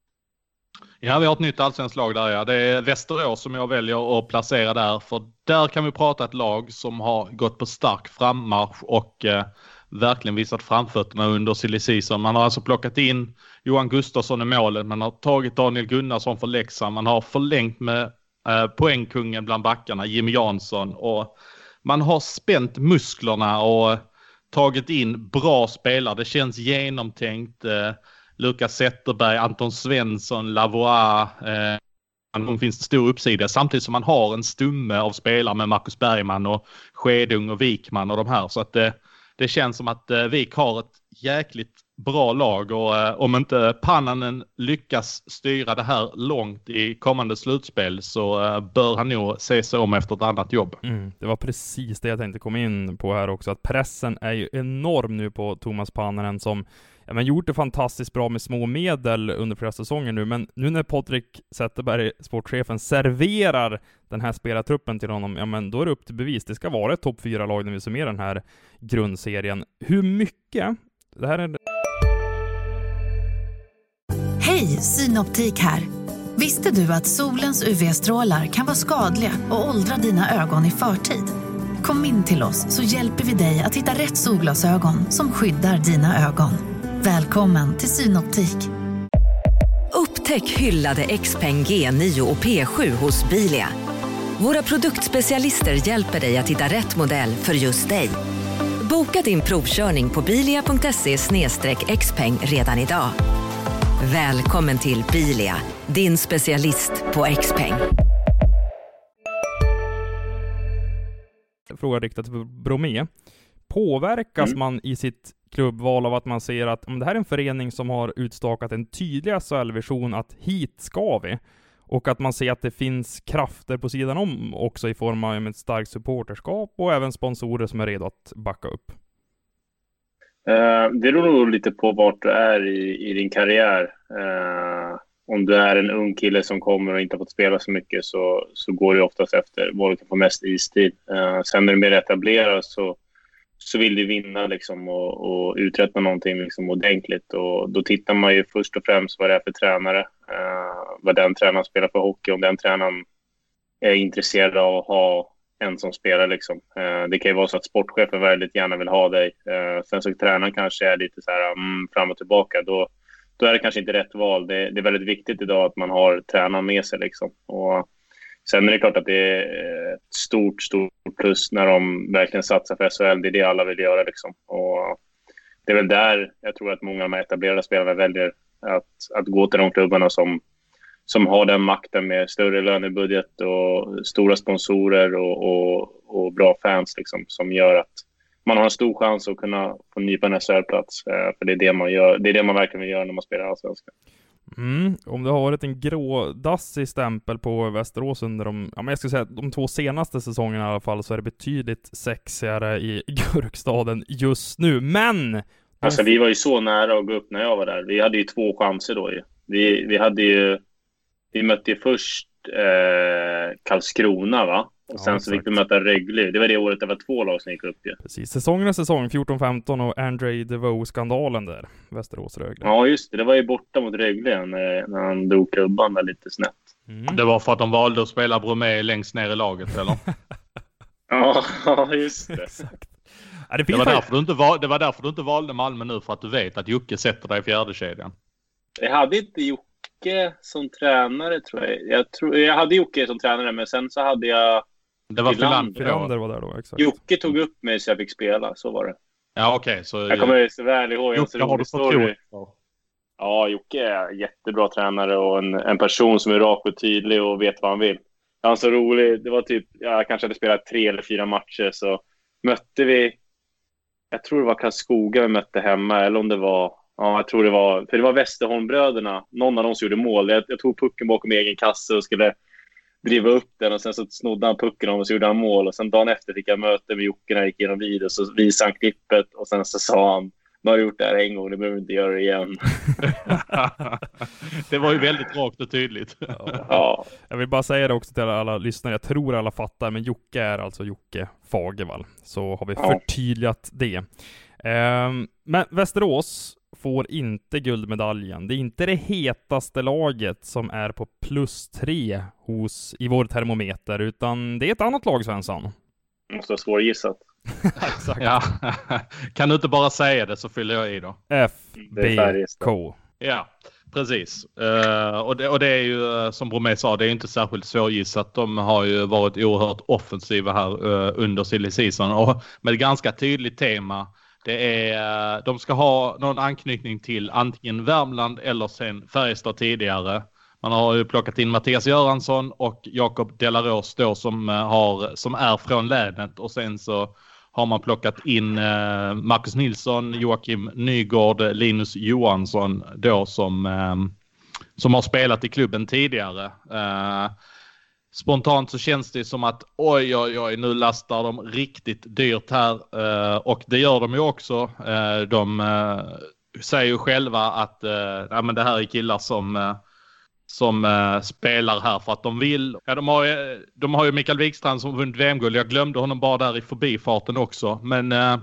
Ja, vi har ett nytt allsvenskt lag där, ja. Det är Västerås som jag väljer att placera där, för där kan vi prata ett lag som har gått på stark frammarsch och eh, verkligen visat framfötterna under silly season. Man har alltså plockat in Johan Gustafsson i målet, man har tagit Daniel Gunnarsson för Leksand, man har förlängt med eh, poängkungen bland backarna, Jimmy Jansson, och man har spänt musklerna och tagit in bra spelare. Det känns genomtänkt. Eh, Lukas Zetterberg, Anton Svensson, Lavoie, eh, det finns stor uppsida, samtidigt som man har en stumme av spelare med Marcus Bergman och Skedung och Wikman och de här, så att det, det känns som att eh, Vik har ett jäkligt bra lag och eh, om inte Pannanen lyckas styra det här långt i kommande slutspel så eh, bör han nog se sig om efter ett annat jobb. Mm, det var precis det jag tänkte komma in på här också, att pressen är ju enorm nu på Thomas Pannanen som ja, men gjort det fantastiskt bra med små medel under flera säsonger nu, men nu när Patrik Zetterberg, sportchefen, serverar den här spelartruppen till honom, ja men då är det upp till bevis. Det ska vara ett topp fyra lag när vi summerar den här grundserien. Hur mycket? Det här är... Hej, Synoptik här. Visste du att solens U V-strålar kan vara skadliga och åldra dina ögon i förtid? Kom in till oss så hjälper vi dig att hitta rätt solglasögon som skyddar dina ögon. Välkommen till Synoptik. Upptäck hyllade Xpeng G nio och P sju hos Bilia. Våra produktspecialister hjälper dig att hitta rätt modell för just dig. Boka din provkörning på bilia punkt se slash xpeng redan idag. Välkommen till Bilia, din specialist på Xpeng. Fråga riktat till Bromé. Påverkas mm. man i sitt klubbval av att man ser att om det här är en förening som har utstakat en tydlig S H L-vision att hit ska vi, och att man ser att det finns krafter på sidan om också i form av ett starkt supporterskap och även sponsorer som är redo att backa upp? Uh, det beror nog lite på vart du är i, i din karriär. Uh, om du är en ung kille som kommer och inte har fått spela så mycket så, så går det oftast efter var du kan få mest istid. Uh, sen när du är mer etablerad så så vill du vinna liksom och, och uträtta någonting liksom ordentligt. Och då tittar man ju först och främst vad det är för tränare. Uh, vad den tränaren spelar för hockey. Om den tränaren är intresserad av att ha en som spelar. Liksom. Uh, det kan ju vara så att sportchefen väldigt gärna vill ha dig. Uh, sen så tränaren kanske är lite så här mm, fram och tillbaka. Då, då är det kanske inte rätt val. Det, det är väldigt viktigt idag att man har tränaren med sig. Liksom. Och sen är det klart att det är ett stort, stort plus när de verkligen satsar för S H L. Det är det alla vill göra. Liksom. Och det är väl där jag tror att många av de etablerade spelarna väljer att, att gå till de klubbarna som, som har den makten med större lönebudget och stora sponsorer och, och, och bra fans liksom, som gör att man har en stor chans att kunna få nypa en S H L-plats. Eh, för det är det man gör. Det är det man verkligen vill göra när man spelar allsvenskan. Mm, om det har varit en grådassig stämpel på Västerås under de, ja, men jag ska säga, de två senaste säsongerna i alla fall, så är det betydligt sexigare i Gurkstaden just nu. Men alltså vi var ju så nära att gå upp när jag var där. Vi hade ju två chanser då. Vi, vi hade ju vi mötte ju först eh, Karlskrona, va? Och sen ja, så fick vi möta Rögle. Det var det året det var två lag som gick upp ju. Precis, säsongen säsong fjorton femton och Andre DeVoe-skandalen där, Västerås-Rögle. Ja just det, det var ju borta mot Rögle när, när han drog klubban där lite snett. Mm. Det var för att de valde att spela Bromé längst ner i laget, eller? Ja, just det. Exakt. Ja, det, det, var därför du inte val, det var därför du inte valde Malmö nu, för att du vet att Jocke sätter dig i fjärde kedjan. Jag hade inte Jocke som tränare, tror jag. Jag, tror, jag hade Jocke som tränare, men sen så hade jag det var Filander. Filander var där då, exakt. Jocke tog upp mig så jag fick spela, så var det. Ja, okej. Okay, så jag kommer så väl ihåg en Jocke har du story. Ja, Jocke är jättebra tränare och en, en person som är rak och tydlig och vet vad han vill. Han är så rolig. Det var typ, jag kanske hade spelat tre eller fyra matcher, så mötte vi, jag tror det var Karlskoga vi mötte hemma, eller om det var, ja jag tror det var, för det var Västerholmbröderna, någon av dem som gjorde mål. Jag, jag tog pucken bakom egen kasse och skulle driva upp den, och sen så snodde han pucken och så gjorde han mål, och sen dagen efter fick jag möte med Jocke när jag gick igenom video, så visade han klippet och sen så sa han: nu har du gjort det här en gång, du behöver inte göra det igen. Det var ju väldigt rakt och tydligt. Ja. Ja. Jag vill bara säga det också till alla lyssnare, jag tror alla fattar, men Jocke är alltså Jocke Fagervall. Så har vi ja. förtydligat det. Um, men Västerås får inte guldmedaljen. Det är inte det hetaste laget som är på plus tre hos, i vår termometer, utan det är ett annat lag, Svensson. Måste vara svårgissat. Exakt. Ja. Kan du inte bara säga det så fyller jag i då. F B K. Ja, precis. Uh, och, det, och det är ju, som Bromé sa, det är inte särskilt svårgissat. De har ju varit oerhört offensiva här uh, under silly season, och med ett ganska tydligt tema. Det är, uh, de ska ha någon anknytning till antingen Värmland eller sen Färjestad tidigare. Man har ju plockat in Mattias Göransson och Jakob Delaros då, som, har, som är från länet. Och sen så har man plockat in eh, Marcus Nilsson, Joakim Nygård, Linus Johansson då, som, eh, som har spelat i klubben tidigare. Eh, spontant så känns det som att oj, oj, oj, nu lastar de riktigt dyrt här. Eh, och det gör de ju också. Eh, de eh, säger ju själva att eh, ja, men det här är killar som... Eh, som uh, spelar här för att de vill. Ja, de har ju, de har ju Mikael Wikstrand som vunnit V M-guld. Jag glömde honom bara där i förbifarten också. Men uh,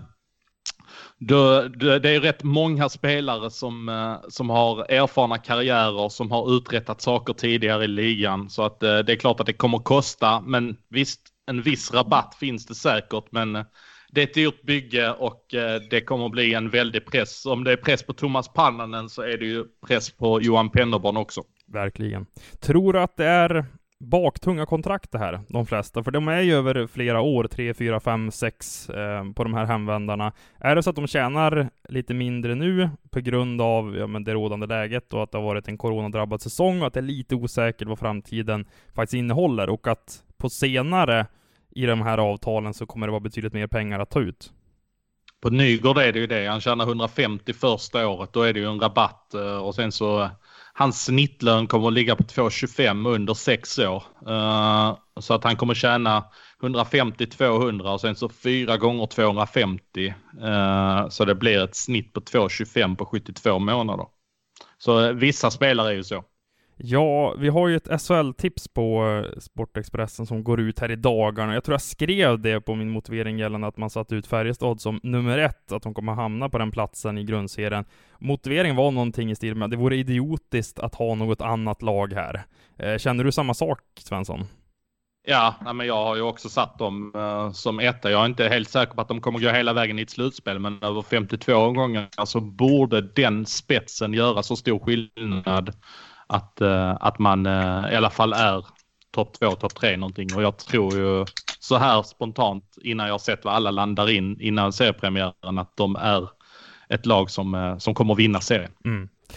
då, det, det är rätt många spelare som, uh, som har erfarna karriärer, som har uträttat saker tidigare i ligan. Så att uh, det är klart att det kommer kosta. Men visst, en viss rabatt finns det säkert. Men uh, det är ett dyrt bygge och uh, det kommer bli en väldig press. Om det är press på Thomas Pannanen så är det ju press på Johan Pennerborn också. Verkligen. Tror du att det är baktunga kontrakt det här, de flesta? För de är ju över flera år, tre, fyra, fem, sex eh, på de här hemvändarna. Är det så att de tjänar lite mindre nu på grund av ja, men det rådande läget och att det har varit en coronadrabbad säsong och att det är lite osäkert vad framtiden faktiskt innehåller, och att på senare i de här avtalen så kommer det vara betydligt mer pengar att ta ut? På Nygård är det ju det. Han tjänar hundrafemtio första året. Då är det ju en rabatt. Och sen så... Hans snittlön kommer att ligga på två tjugofem under sex år. Uh, så att han kommer tjäna hundrafemtio tvåhundra och sen så fyra gånger tvåhundrafemtio. Uh, så det blir ett snitt på två tjugofem på sjuttiotvå månader. Så uh, vissa spelare är ju så. Ja, vi har ju ett S H L-tips på Sportexpressen som går ut här i dagarna. Jag tror jag skrev det på min motivering gällande att man satt ut Färjestad som nummer ett, att de kommer hamna på den platsen i grundserien. Motiveringen var någonting i stil med att det vore idiotiskt att ha något annat lag här. Känner du samma sak, Svensson? Ja, men jag har ju också satt dem uh, som etta. Jag är inte helt säker på att de kommer gå hela vägen i ett slutspel, men över femtiotvå gånger så borde den spetsen göra så stor skillnad att, uh, att man uh, i alla fall är topp två, topp tre någonting. Och jag tror ju så här spontant, innan jag sett vad alla landar in innan seriepremiären, att de är ett lag som, uh, som kommer vinna serien. Mm.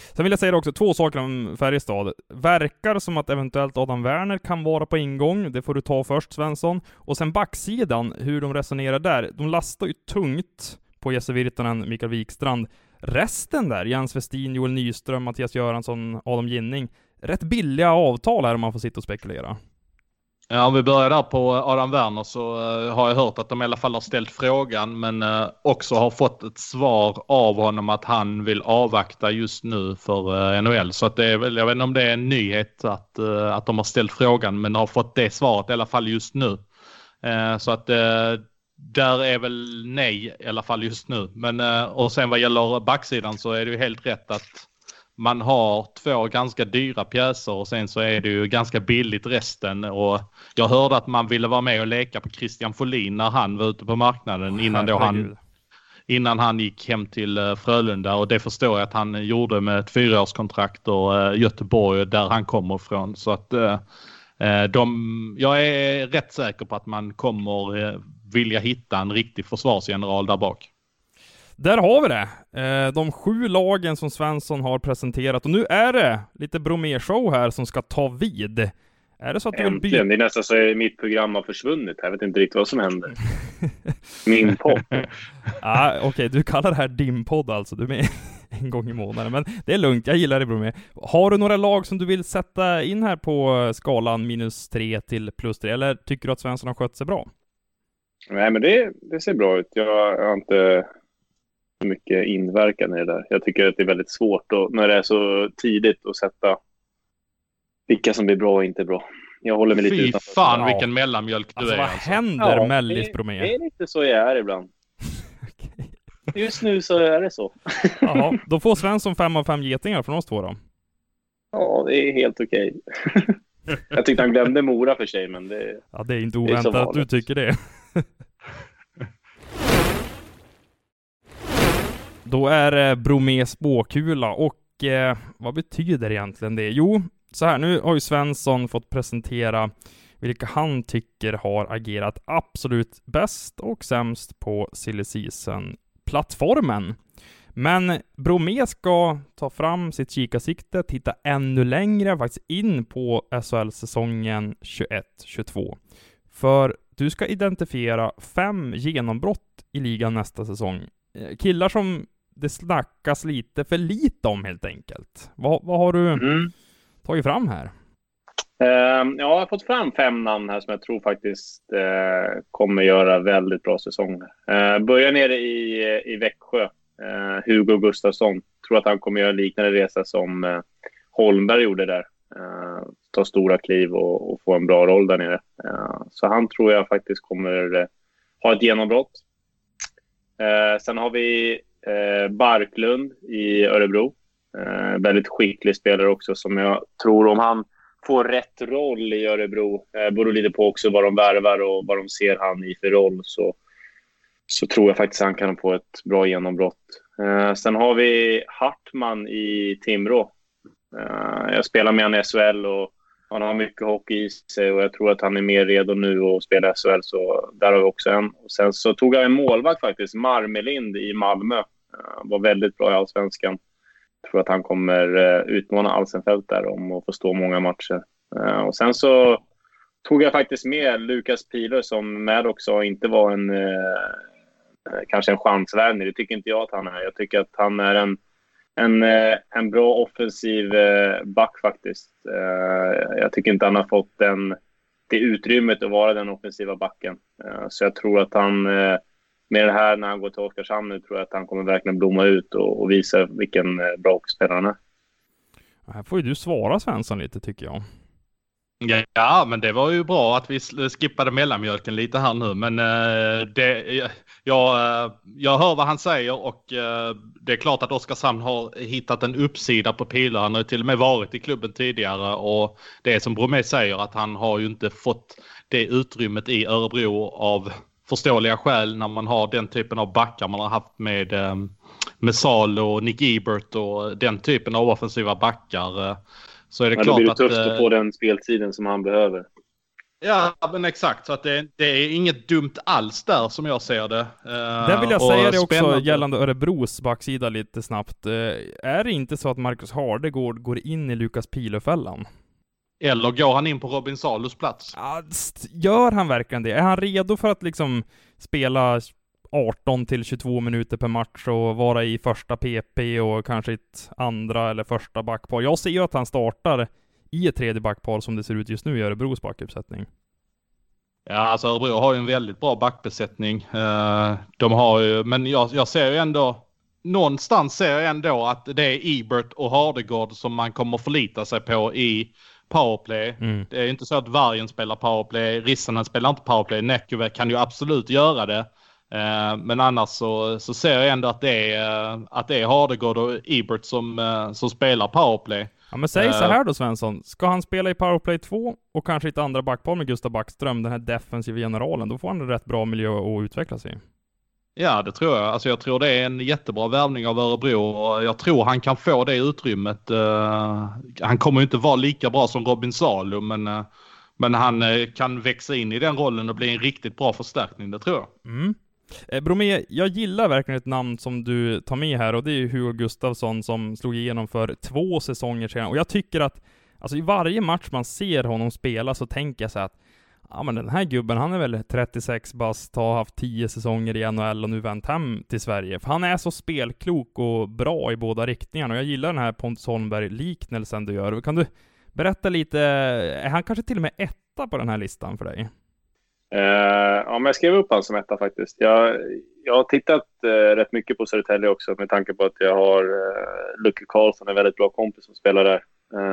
Sen vill jag säga också två saker om Färjestad. Verkar som att eventuellt Adam Werner kan vara på ingång. Det får du ta först, Svensson. Och sen backsidan, hur de resonerar där. De lastar ju tungt på Jesse Virtanen, Mikael Wikstrand. Resten där, Jens Westin, Joel Nyström, Mattias Göransson, Adam Ginning. Rätt billiga avtal här om man får sitta och spekulera. Ja, om vi börjar där på Adam Werner så uh, har jag hört att de i alla fall har ställt frågan men uh, också har fått ett svar av honom att han vill avvakta just nu för uh, N H L. Så att det är väl, jag vet inte om det är en nyhet att, uh, att de har ställt frågan men har fått det svaret i alla fall just nu. Uh, så att uh, där är väl nej i alla fall just nu. Men, uh, och sen vad gäller backsidan så är det ju helt rätt att man har två ganska dyra pjäser och sen så är det ju ganska billigt resten. Och jag hörde att man ville vara med och leka på Christian Folin när han var ute på marknaden innan, då han, innan han gick hem till Frölunda. Och det förstår jag att han gjorde med ett fyraårskontrakt och Göteborg där han kommer ifrån. Så att de, jag är rätt säker på att man kommer vilja hitta en riktig försvarsgeneral där bak. Där har vi det. De sju lagen som Svensson har presenterat. Och nu är det lite Bromé-show här som ska ta vid. Är det så att du vill byta? Äntligen, det är nästan så att mitt program har försvunnit. Jag vet inte riktigt vad som händer. Min podd. ah, Okej, okay. Du kallar det här din podd alltså. Du är med en gång i månaden. Men det är lugnt, jag gillar det Bromé. Har du några lag som du vill sätta in här på skalan minus tre till plus tre? Eller tycker du att Svensson har skött sig bra? Nej, men det, det ser bra ut. Jag har inte mycket inverkan i det där. Jag tycker att det är väldigt svårt och när det är så tidigt att sätta vilka som blir bra och inte bra. Jag håller mig lite Fy utanför. fan Ja. vilken mellanmjölk du alltså, är. vad Alltså. händer Ja, Mellis Bromé? Det är lite så jag är ibland. Okay. Just nu så är det så. Jaha, då får Svensson fem av fem getingar från oss två då. Ja, det är helt okej. Jag tyckte han glömde Mora för sig, men det... Ja, det är inte är oväntat så att du tycker det. Då är det Bromés spåkula och eh, vad betyder egentligen det? Jo, så här, nu har ju Svensson fått presentera vilka han tycker har agerat absolut bäst och sämst på Silly Season-plattformen. Men Bromé ska ta fram sitt kikarsikte, titta ännu längre faktiskt in på S H L-säsongen tjugoett tjugotvå. För du ska identifiera fem genombrott i ligan nästa säsong. Killar som det snackas lite för lite om helt enkelt. Vad, vad har du mm. tagit fram här? Uh, jag har fått fram fem namn här som jag tror faktiskt uh, kommer göra väldigt bra säsonger. Uh, börjar nere i, i Växjö. Uh, Hugo Gustafsson. Tror att han kommer göra liknande resa som uh, Holmberg gjorde där. Uh, ta stora kliv och, och få en bra roll där nere. Uh, så han tror jag faktiskt kommer uh, ha ett genombrott. Uh, sen har vi uh, Barklund i Örebro. Uh, väldigt skicklig spelare också som jag tror om han får rätt roll i Örebro. Uh, beror lite på också vad de värvar och vad de ser han i för roll. Så, så tror jag faktiskt han kan få ett bra genombrott. Uh, sen har vi Hartman i Timrå. Uh, jag spelar med han i S H L och han har mycket hockey i sig och jag tror att han är mer redo nu att spela S H L, så där har vi också en. Och sen så tog jag en målvakt faktiskt, Marmelind i Malmö. Uh, var väldigt bra i Allsvenskan. Jag tror att han kommer uh, utmana Alsenfelt där om att få stå många matcher. Uh, och sen så tog jag faktiskt med Lukas Piler som med också inte var en uh, kanske en chansvärvning. Det tycker inte jag att han är. Jag tycker att han är en En, en bra offensiv back faktiskt. Jag tycker inte han har fått den, det utrymmet att vara den offensiva backen. Så jag tror att han med det här när han går till Oskarshamn nu tror jag att han kommer verkligen blomma ut och, och visa vilken bra spelare han är. Här får ju du svara Svensson lite tycker jag. Ja, men det var ju bra att vi skippade mellanmjölken lite här nu. Men uh, det, jag, uh, jag hör vad han säger och uh, det är klart att Oskarshamn har hittat en uppsida på Pilar. Han har till och med varit i klubben tidigare och det är som Bromé säger att han har ju inte fått det utrymmet i Örebro av förståeliga skäl när man har den typen av backar man har haft med, um, med Sal och Nick Ebert och den typen av offensiva backar. Uh, Så är det ja, klart det blir att tufft att få den speltiden som han behöver. Ja, men exakt. Så att det, det är inget dumt alls där som jag ser det. Uh, Där vill jag säga det också spännande. Gällande Örebros backsida lite snabbt. Uh, är det inte så att Marcus Hardegård går in i Lukas Pilö-fällan? Eller går han in på Robin Salus plats? Ja, gör han verkligen det? Är han redo för att liksom spela arton till tjugotvå minuter per match och vara i första P P och kanske ett andra eller första backpar? Jag ser ju att han startar i ett tredje backpar som det ser ut just nu i Örebros backuppsättning. Ja, alltså Örebro har ju en väldigt bra backbesättning. Uh, de har ju, men jag, jag ser ju ändå, någonstans ser jag ändå att det är Ebert och Hardegård som man kommer förlita sig på i powerplay. Mm. Det är ju inte så att Vargen spelar powerplay, Rissanen spelar inte powerplay, Näkyvä kan ju absolut göra det. Uh, men annars så, så ser jag ändå att det är, uh, att det är Hardegård och Ebert som, uh, som spelar powerplay. Ja, men säg så här då, Svensson. Ska han spela i powerplay två och kanske ett andra backpar med Gustav Backström, den här defensiva generalen, då får han en rätt bra miljö att utvecklas i. Ja, det tror jag. Alltså jag tror det är en jättebra värvning av Örebro och jag tror han kan få det utrymmet. Uh, han kommer ju inte vara lika bra som Robin Salo, men, uh, men han uh, kan växa in i den rollen och bli en riktigt bra förstärkning, det tror jag. Mm. Eh, Bromé, jag gillar verkligen ett namn som du tar med här, och det är ju Hugo Gustafsson som slog igenom för två säsonger sedan. Och jag tycker att alltså, i varje match man ser honom spela så tänker jag så att ja, men den här gubben, han är väl trettiosex bast, har haft tio säsonger i N H L och nu vänt hem till Sverige. För han är så spelklok och bra i båda riktningarna, och jag gillar den här Pontus Holmberg-liknelsen du gör. Kan du berätta lite, är han kanske till och med etta på den här listan för dig? Uh, ja, men jag skrev upp han som etta faktiskt. Jag, jag har tittat uh, rätt mycket på Södertälje också, med tanke på att jag har uh, Luke Karlsson, en väldigt bra kompis som spelar där.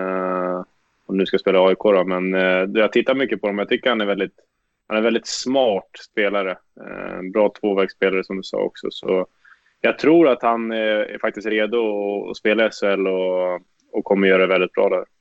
Uh, och nu ska jag spela A I K då, men uh, jag tittar mycket på honom. Jag tycker han är väldigt, han är väldigt smart spelare. Uh, bra tvåvägsspelare som du sa också. Så jag tror att han uh, är faktiskt redo att spela S H L och, och kommer göra det väldigt bra där.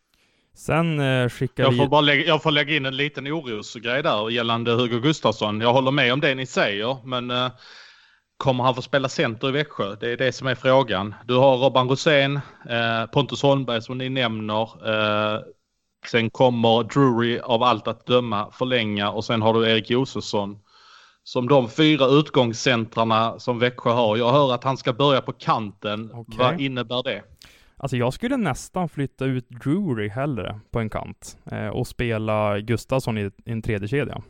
Sen eh, skickar jag vi... får bara lägga, jag får lägga in en liten orosgrej där gällande Hugo Gustafsson. Jag håller med om det ni säger, men eh, kommer han få spela center i Växjö? Det är det som är frågan. Du har Robban Rosén, eh, Pontus Holmberg som ni nämner. Eh, sen kommer Drury av allt att döma förlänga, och sen har du Erik Josefsson. Som de fyra utgångscentrarna som Växjö har. Jag hör att han ska börja på kanten. Okay. Vad innebär det? Alltså jag skulle nästan flytta ut Drury hellre på en kant eh, och spela Gustafsson i, i en tredje kedja.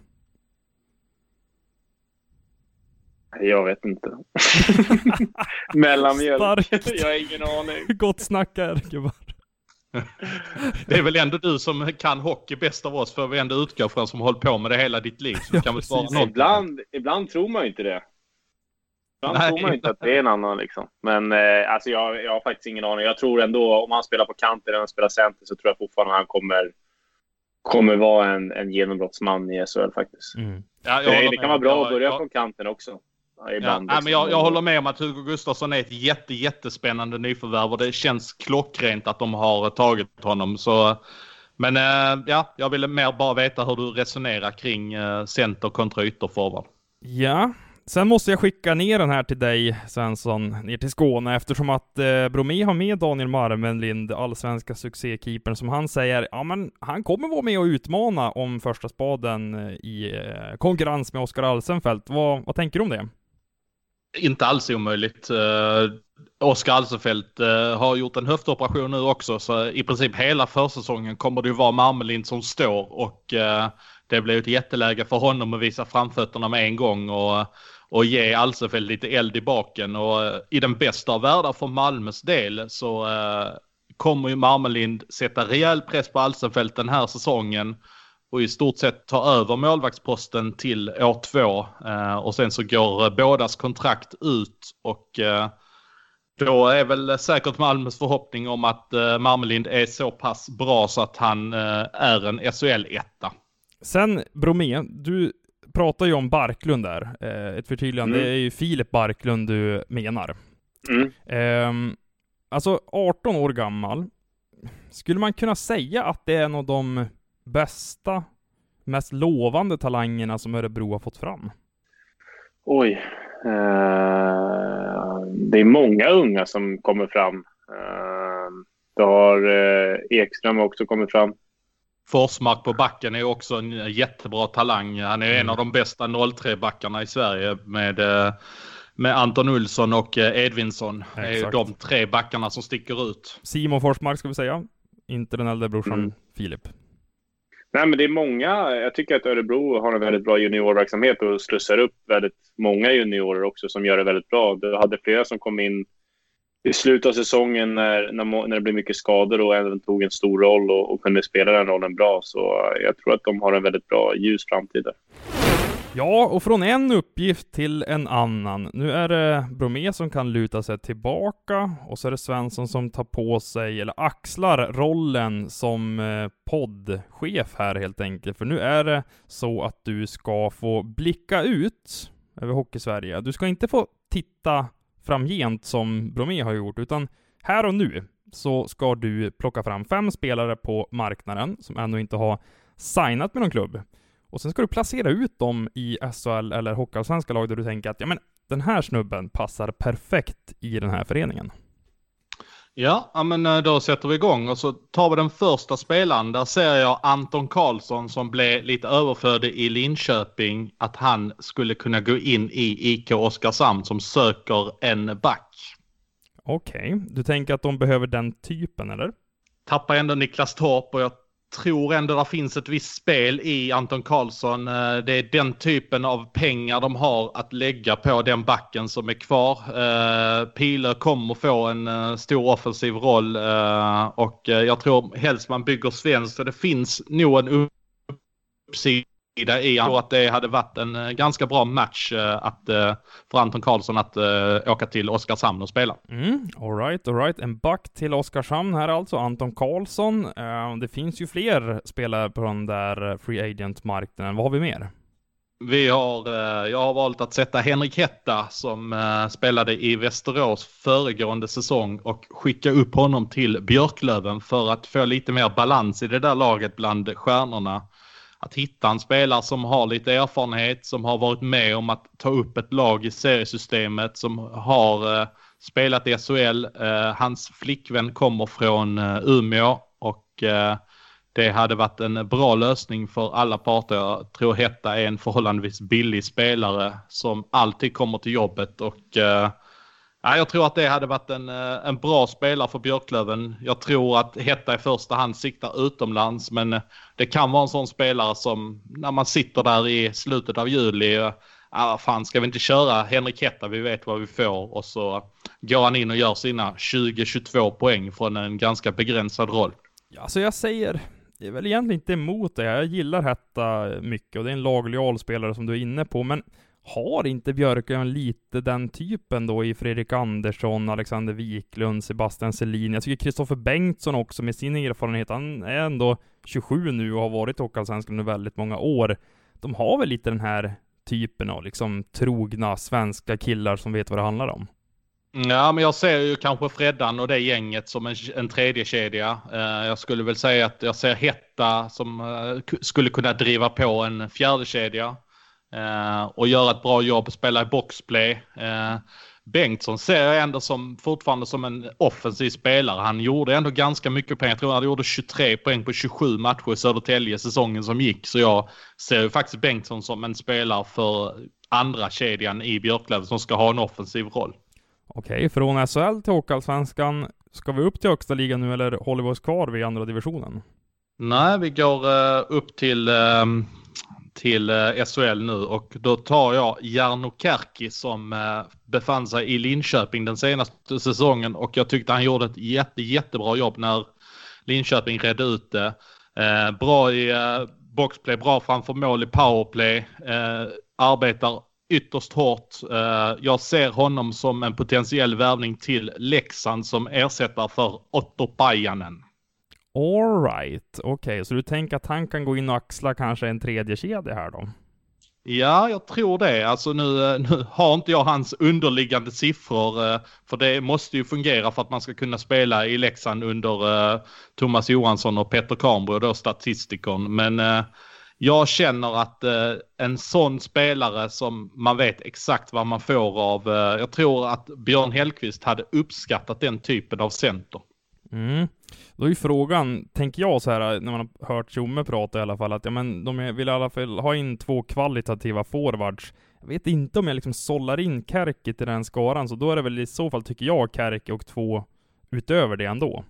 Jag vet inte. Mellanmjölk. Starkt. Jag har ingen aning. Gott snackar, gubbar. Det är väl ändå du som kan hockey bäst av oss, för vi ändå utgår från som hållit på med det hela ditt liv. Så ja, kan vi svara ibland, ibland tror man ju inte det. Ibland Nej. tror man inte att det är en annan liksom. Men eh, alltså jag, jag har faktiskt ingen aning. Jag tror ändå, om han spelar på kanten eller han spelar center, så tror jag fortfarande han kommer kommer vara en, en genombrottsman i S H L faktiskt. Mm. Ja, det, det kan vara bra jag, att börja jag, på kanten också. Ja, ibland, ja, liksom. men jag, jag håller med om att Hugo Gustafsson är ett jätte, jättespännande nyförvärv, och det känns klockrent att de har tagit honom. Så, men äh, ja, jag ville mer bara veta hur du resonerar kring äh, center kontra ytterforward. Ja, sen måste jag skicka ner den här till dig, Svensson, ner till Skåne, eftersom att eh, Bromé har med Daniel Marmenlind, allsvenska succékeepern, som han säger, ja men han kommer vara med och utmana om första spaden i eh, konkurrens med Oskar Alsenfelt. Vad, vad tänker du om det? Inte alls omöjligt. Uh, Oskar Alsenfelt uh, har gjort en höftoperation nu också, så i princip hela försäsongen kommer det ju vara Marmelind som står, och uh, det blir ett jätteläge för honom att visa framfötterna med en gång och, och ge Alsenfelt lite eld i baken. Och uh, i den bästa av världar för Malmös del så uh, kommer ju Marmelind sätta rejäl press på Alsenfelt den här säsongen och i stort sett ta över målvaktsposten till år två. Eh, och sen så går eh, bådas kontrakt ut, och eh, då är väl säkert Malmös förhoppning om att eh, Marmelind är så pass bra så att han eh, är en S H L-etta. Sen Bromé, du pratar ju om Barklund där. Eh, ett förtydligande, mm. det är ju Filip Barklund du menar. Mm. Eh, alltså arton år gammal. Skulle man kunna säga att det är en av de bästa, mest lovande talangerna som Örebro har fått fram? Oj. Uh, det är många unga som kommer fram. Uh, det har uh, Ekström också kommit fram. Forsmark på backen är också en jättebra talang. Han är mm. en av de bästa noll tre-backarna i Sverige med, med Anton Olsson och Edvinsson. Det är de tre backarna som sticker ut. Simon Forsmark ska vi säga. Inte den äldre brorsan mm. Filip. Nej, men det är många. Jag tycker att Örebro har en väldigt bra juniorverksamhet och slussar upp väldigt många juniorer också som gör det väldigt bra. Du hade flera som kom in i slutet av säsongen när, när, när det blev mycket skador och även tog en stor roll och, och kunde spela den rollen bra. Så jag tror att de har en väldigt bra ljus framtid där. Ja, och från en uppgift till en annan. Nu är det Bromé som kan luta sig tillbaka och så är det Svensson som tar på sig eller axlar rollen som poddchef här helt enkelt. För nu är det så att du ska få blicka ut över Hockeysverige. Du ska inte få titta framgent som Bromé har gjort, utan här och nu så ska du plocka fram fem spelare på marknaden som ännu inte har signat med någon klubb. Och sen ska du placera ut dem i S H L eller Hockeyallsvenska lag där du tänker att ja, men den här snubben passar perfekt i den här föreningen. Ja, men då sätter vi igång och så tar vi den första spelaren. Där ser jag Anton Karlsson som blev lite överförd i Linköping, att han skulle kunna gå in i I K Oskarshamn som söker en back. Okej, okay. Du tänker att de behöver den typen, eller? Tappar ändå Niklas Torp och jag tror ändå det finns ett visst spel i Anton Karlsson. Det är den typen av pengar de har att lägga på den backen som är kvar. Piler kommer få en stor offensiv roll och jag tror helst man bygger svenskt, så det finns nog en uppsida i. Jag tror att det hade varit en ganska bra match att, för Anton Karlsson att åka till Oskarshamn och spela. Mm, all right, all right. En back till Oskarshamn här alltså, Anton Karlsson. Det finns ju fler spelare på den där free agent-marknaden. Vad har vi mer? Vi har, jag har valt att sätta Henrik Hetta som spelade i Västerås föregående säsong och skicka upp honom till Björklöven för att få lite mer balans i det där laget bland stjärnorna. Att hitta en spelare som har lite erfarenhet, som har varit med om att ta upp ett lag i seriesystemet, som har eh, spelat i S H L. Eh, hans flickvän kommer från eh, Umeå och eh, det hade varit en bra lösning för alla parter. Jag tror Hetta är en förhållandevis billig spelare som alltid kommer till jobbet och eh, ja, jag tror att det hade varit en, en bra spelare för Björklöven. Jag tror att Hetta i första hand siktar utomlands, men det kan vara en sån spelare som när man sitter där i slutet av juli, ja, fan ska vi inte köra Henrik Hetta, vi vet vad vi får, och så går han in och gör sina tjugo till tjugotvå poäng från en ganska begränsad roll. Ja, så jag säger, det är väl egentligen inte emot det. Jag gillar Hetta mycket och det är en laglojal spelare som du är inne på, men har inte Björklöven lite den typen då i Fredrik Andersson, Alexander Wiklund, Sebastian Selin? Jag tycker Kristoffer Bengtsson också med sin erfarenhet, han är ändå tjugosju nu och har varit i Hockeyallsvenskan under väldigt många år. De har väl lite den här typen av liksom trogna svenska killar som vet vad det handlar om. Ja, men jag ser ju kanske Freddan och det gänget som en, en tredje kedja. Uh, jag skulle väl säga att jag ser Hetta som uh, k- skulle kunna driva på en fjärde kedja. Uh, och göra ett bra jobb och spela i boxplay. Uh, Bengtsson ser jag ändå som, fortfarande som en offensiv spelare. Han gjorde ändå ganska mycket poäng. Jag tror han gjorde tjugotre poäng på tjugosju matcher i Södertälje säsongen som gick. Så jag ser ju faktiskt Bengtsson som en spelare för andra kedjan i Björklöven som ska ha en offensiv roll. Okej, från S H L till Hockeyallsvenskan. Ska vi upp till högsta ligan nu eller håller vi oss kvar vid andra divisionen? Nej, vi går uh, upp till... Uh, till S H L nu och då tar jag Jarno Kärki som eh, befann sig i Linköping den senaste säsongen och jag tyckte han gjorde ett jätte, jättebra jobb när Linköping redde ut det. Eh, bra i eh, boxplay, bra framför mål i powerplay, eh, arbetar ytterst hårt. Eh, jag ser honom som en potentiell värvning till Leksand som ersätter för Otto Pajanen. All right, okej, okay. Så du tänker att han kan gå in och axla kanske en tredje kedja här då? Ja, jag tror det. Alltså nu, nu har inte jag hans underliggande siffror, för det måste ju fungera för att man ska kunna spela i Leksand under uh, Thomas Johansson och Peter Karnbro och då statistikern. Men uh, jag känner att uh, en sån spelare som man vet exakt vad man får av, uh, jag tror att Björn Hellqvist hade uppskattat den typen av center. Mm. Då är ju frågan, tänker jag så här, när man har hört Tjomme prata i alla fall, att ja, men de vill i alla fall ha in två kvalitativa forwards. Jag vet inte om jag liksom sållar in Kärki till den skaran, så då är det väl i så fall, tycker jag, Kärki och två utöver det ändå.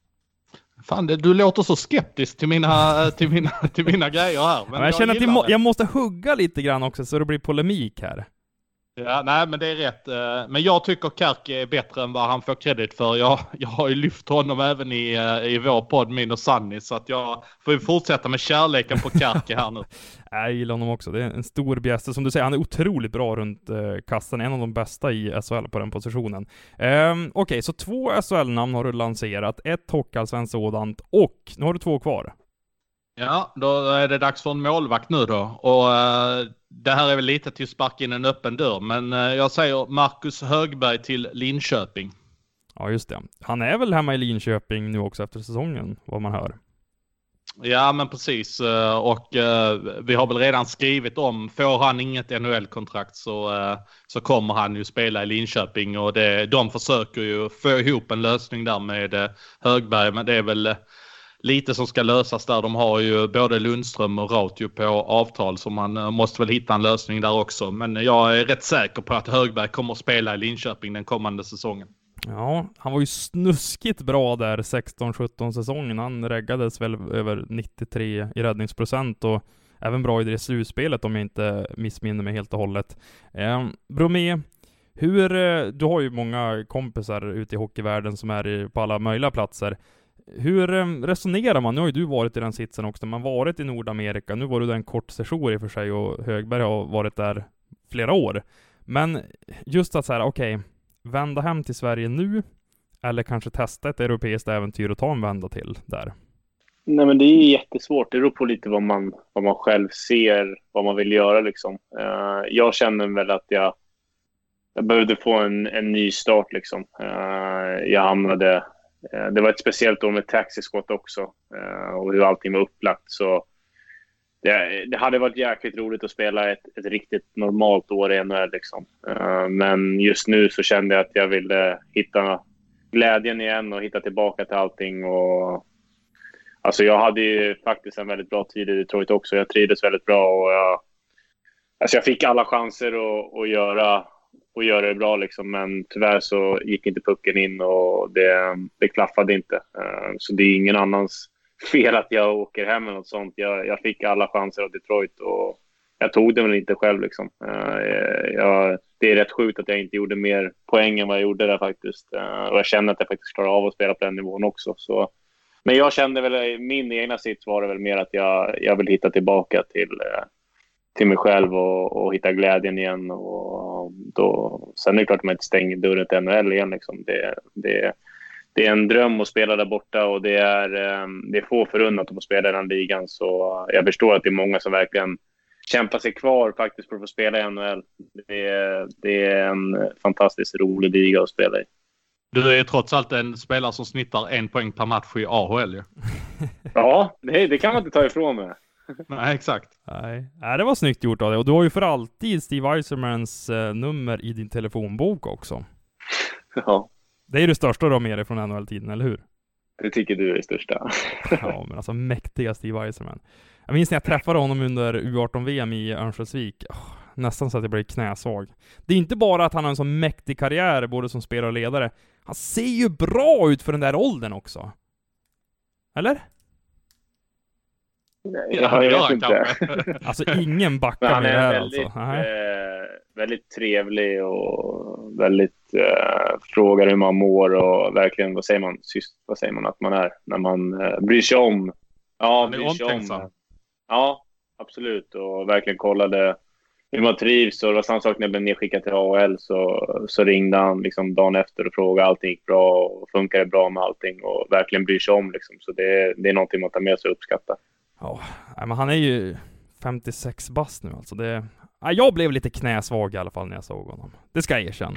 Fan, det, du låter så skeptisk till mina, till mina, till mina grejer här. Men ja, jag, jag känner att jag, må, jag måste hugga lite grann också, så det blir polemik här. Ja, nej, men det är rätt. Men jag tycker Kärki är bättre än vad han får kredit för. Jag, jag har ju lyft honom även i, i vår podd, min och Sanni. Så att jag får ju fortsätta med kärleken på Kärki här nu. Jag gillar honom också. Det är en stor bjässe. Som du säger, han är otroligt bra runt eh, kassen. En av de bästa i S H L på den positionen. Ehm, Okej, okay, så två S H L-namn har du lanserat. Ett hockeyallsvenskt sådant. Och nu har du två kvar. Ja, då är det dags för en målvakt nu då. Och uh, det här är väl lite till spark in en öppen dörr. Men uh, jag säger Marcus Högberg till Linköping. Ja, just det. Han är väl hemma i Linköping nu också efter säsongen, vad man hör. Ja, men precis. Uh, och uh, vi har väl redan skrivit om, får han inget N H L-kontrakt så, uh, så kommer han ju spela i Linköping. Och det, de försöker ju få ihop en lösning där med uh, Högberg. Men det är väl... Uh, lite som ska lösas där. De har ju både Lundström och Rautio på avtal, så man måste väl hitta en lösning där också. Men jag är rätt säker på att Högberg kommer att spela i Linköping den kommande säsongen. Ja, han var ju snuskigt bra där sexton sjutton säsongen. Han reggades väl över nittiotre i räddningsprocent och även bra i det slutspelet om jag inte missminner mig helt och hållet. Eh, Bromé, hur, du har ju många kompisar ute i hockeyvärlden som är i, på alla möjliga platser. Hur resonerar man? Nu har ju du varit i den sitsen också. Man varit i Nordamerika. Nu var du där en kort session i för sig och Högberg har varit där flera år. Men just att så här, okej, okay, vända hem till Sverige nu eller kanske testa ett europeiskt äventyr och ta en vända till där? Nej, men det är jättesvårt. Det beror på lite vad man, vad man själv ser, vad man vill göra liksom. Uh, jag känner väl att jag, jag behövde få en, en ny start liksom. Uh, jag hamnade... Det var ett speciellt år med taxiskott också och hur allting var upplagt. Så det, det hade varit jäkligt roligt att spela ett, ett riktigt normalt år i N H L. Liksom. Men just nu så kände jag att jag ville hitta glädjen igen och hitta tillbaka till allting. Och, alltså jag hade ju faktiskt en väldigt bra tid i Detroit också. Jag trivdes väldigt bra och jag, alltså jag fick alla chanser att, att göra... och göra det bra liksom, men tyvärr så gick inte pucken in och det, det klaffade inte. Uh, så det är ingen annans fel att jag åker hem eller något sånt. Jag, jag fick alla chanser av Detroit och jag tog det väl inte själv liksom. Uh, jag, det är rätt sjukt att jag inte gjorde mer poäng än vad jag gjorde där faktiskt. Uh, och jag känner att jag faktiskt klarar av att spela på den nivån också. Så. Men jag kände väl, min egna sits var det väl mer att jag, jag vill hitta tillbaka till... Uh, till mig själv och, och hitta glädjen igen och då, sen är det klart att man inte stänger dörren till N H L igen liksom. det, det, det är en dröm att spela där borta och det är, det är få förunnat att få spela i den ligan, så jag förstår att det är många som verkligen kämpar sig kvar faktiskt för att få spela i N H L. Det är, det är en fantastiskt rolig liga att spela i. Du är trots allt en spelare som snittar en poäng per match i A H L ju. Ja, det, det kan man inte ta ifrån mig. Nej, exakt. Nej. Nej, det var snyggt gjort av det. Och du har ju för alltid Steve Yzermans eh, nummer i din telefonbok också. Ja. Det är det största du har med dig från N H L-tiden, eller hur? Det tycker du är det största. Ja, men alltså mäktiga Steve Yzerman. Jag minns när jag träffade honom under U arton V M i Örnsköldsvik. Oh, nästan så att jag blev knäsvag. Det är inte bara att han har en sån mäktig karriär, både som spelare och ledare. Han ser ju bra ut för den där åldern också. Eller? Nej, jag, jag vet inte. Alltså ingen backar med det här väldigt, alltså. Eh, väldigt trevlig och väldigt eh, frågar hur man mår och verkligen, vad säger man, syst, vad säger man att man är när man eh, bryr sig om. Ja, bryr sig om. Ja, absolut, och verkligen kollade hur man trivs, och det var samma sak när jag blev nedskickad till A H L, så, så ringde han liksom dagen efter och frågade allting gick bra och funkar det bra med allting och verkligen bryr sig om liksom. Så det, det är någonting man tar med sig och uppskattar. Ja, men han är ju femtiosex bast nu alltså. Det, ja, jag blev lite knäsvag i alla fall när jag såg honom. Det ska jag erkänna.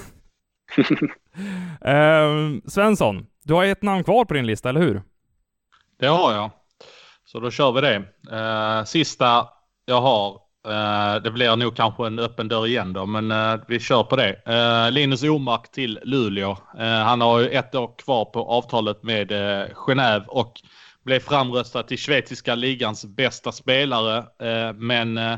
uh, Svensson, du har ett namn kvar på din lista, eller hur? Det har jag. Så då kör vi det. Uh, sista jag har Uh, det blir nog kanske en öppen dörr igen då, men uh, vi kör på det. Uh, Linus Omark till Luleå. Uh, han har ju ett år kvar på avtalet med uh, Genève och blev framröstad till schweiziska ligans bästa spelare. Uh, men uh,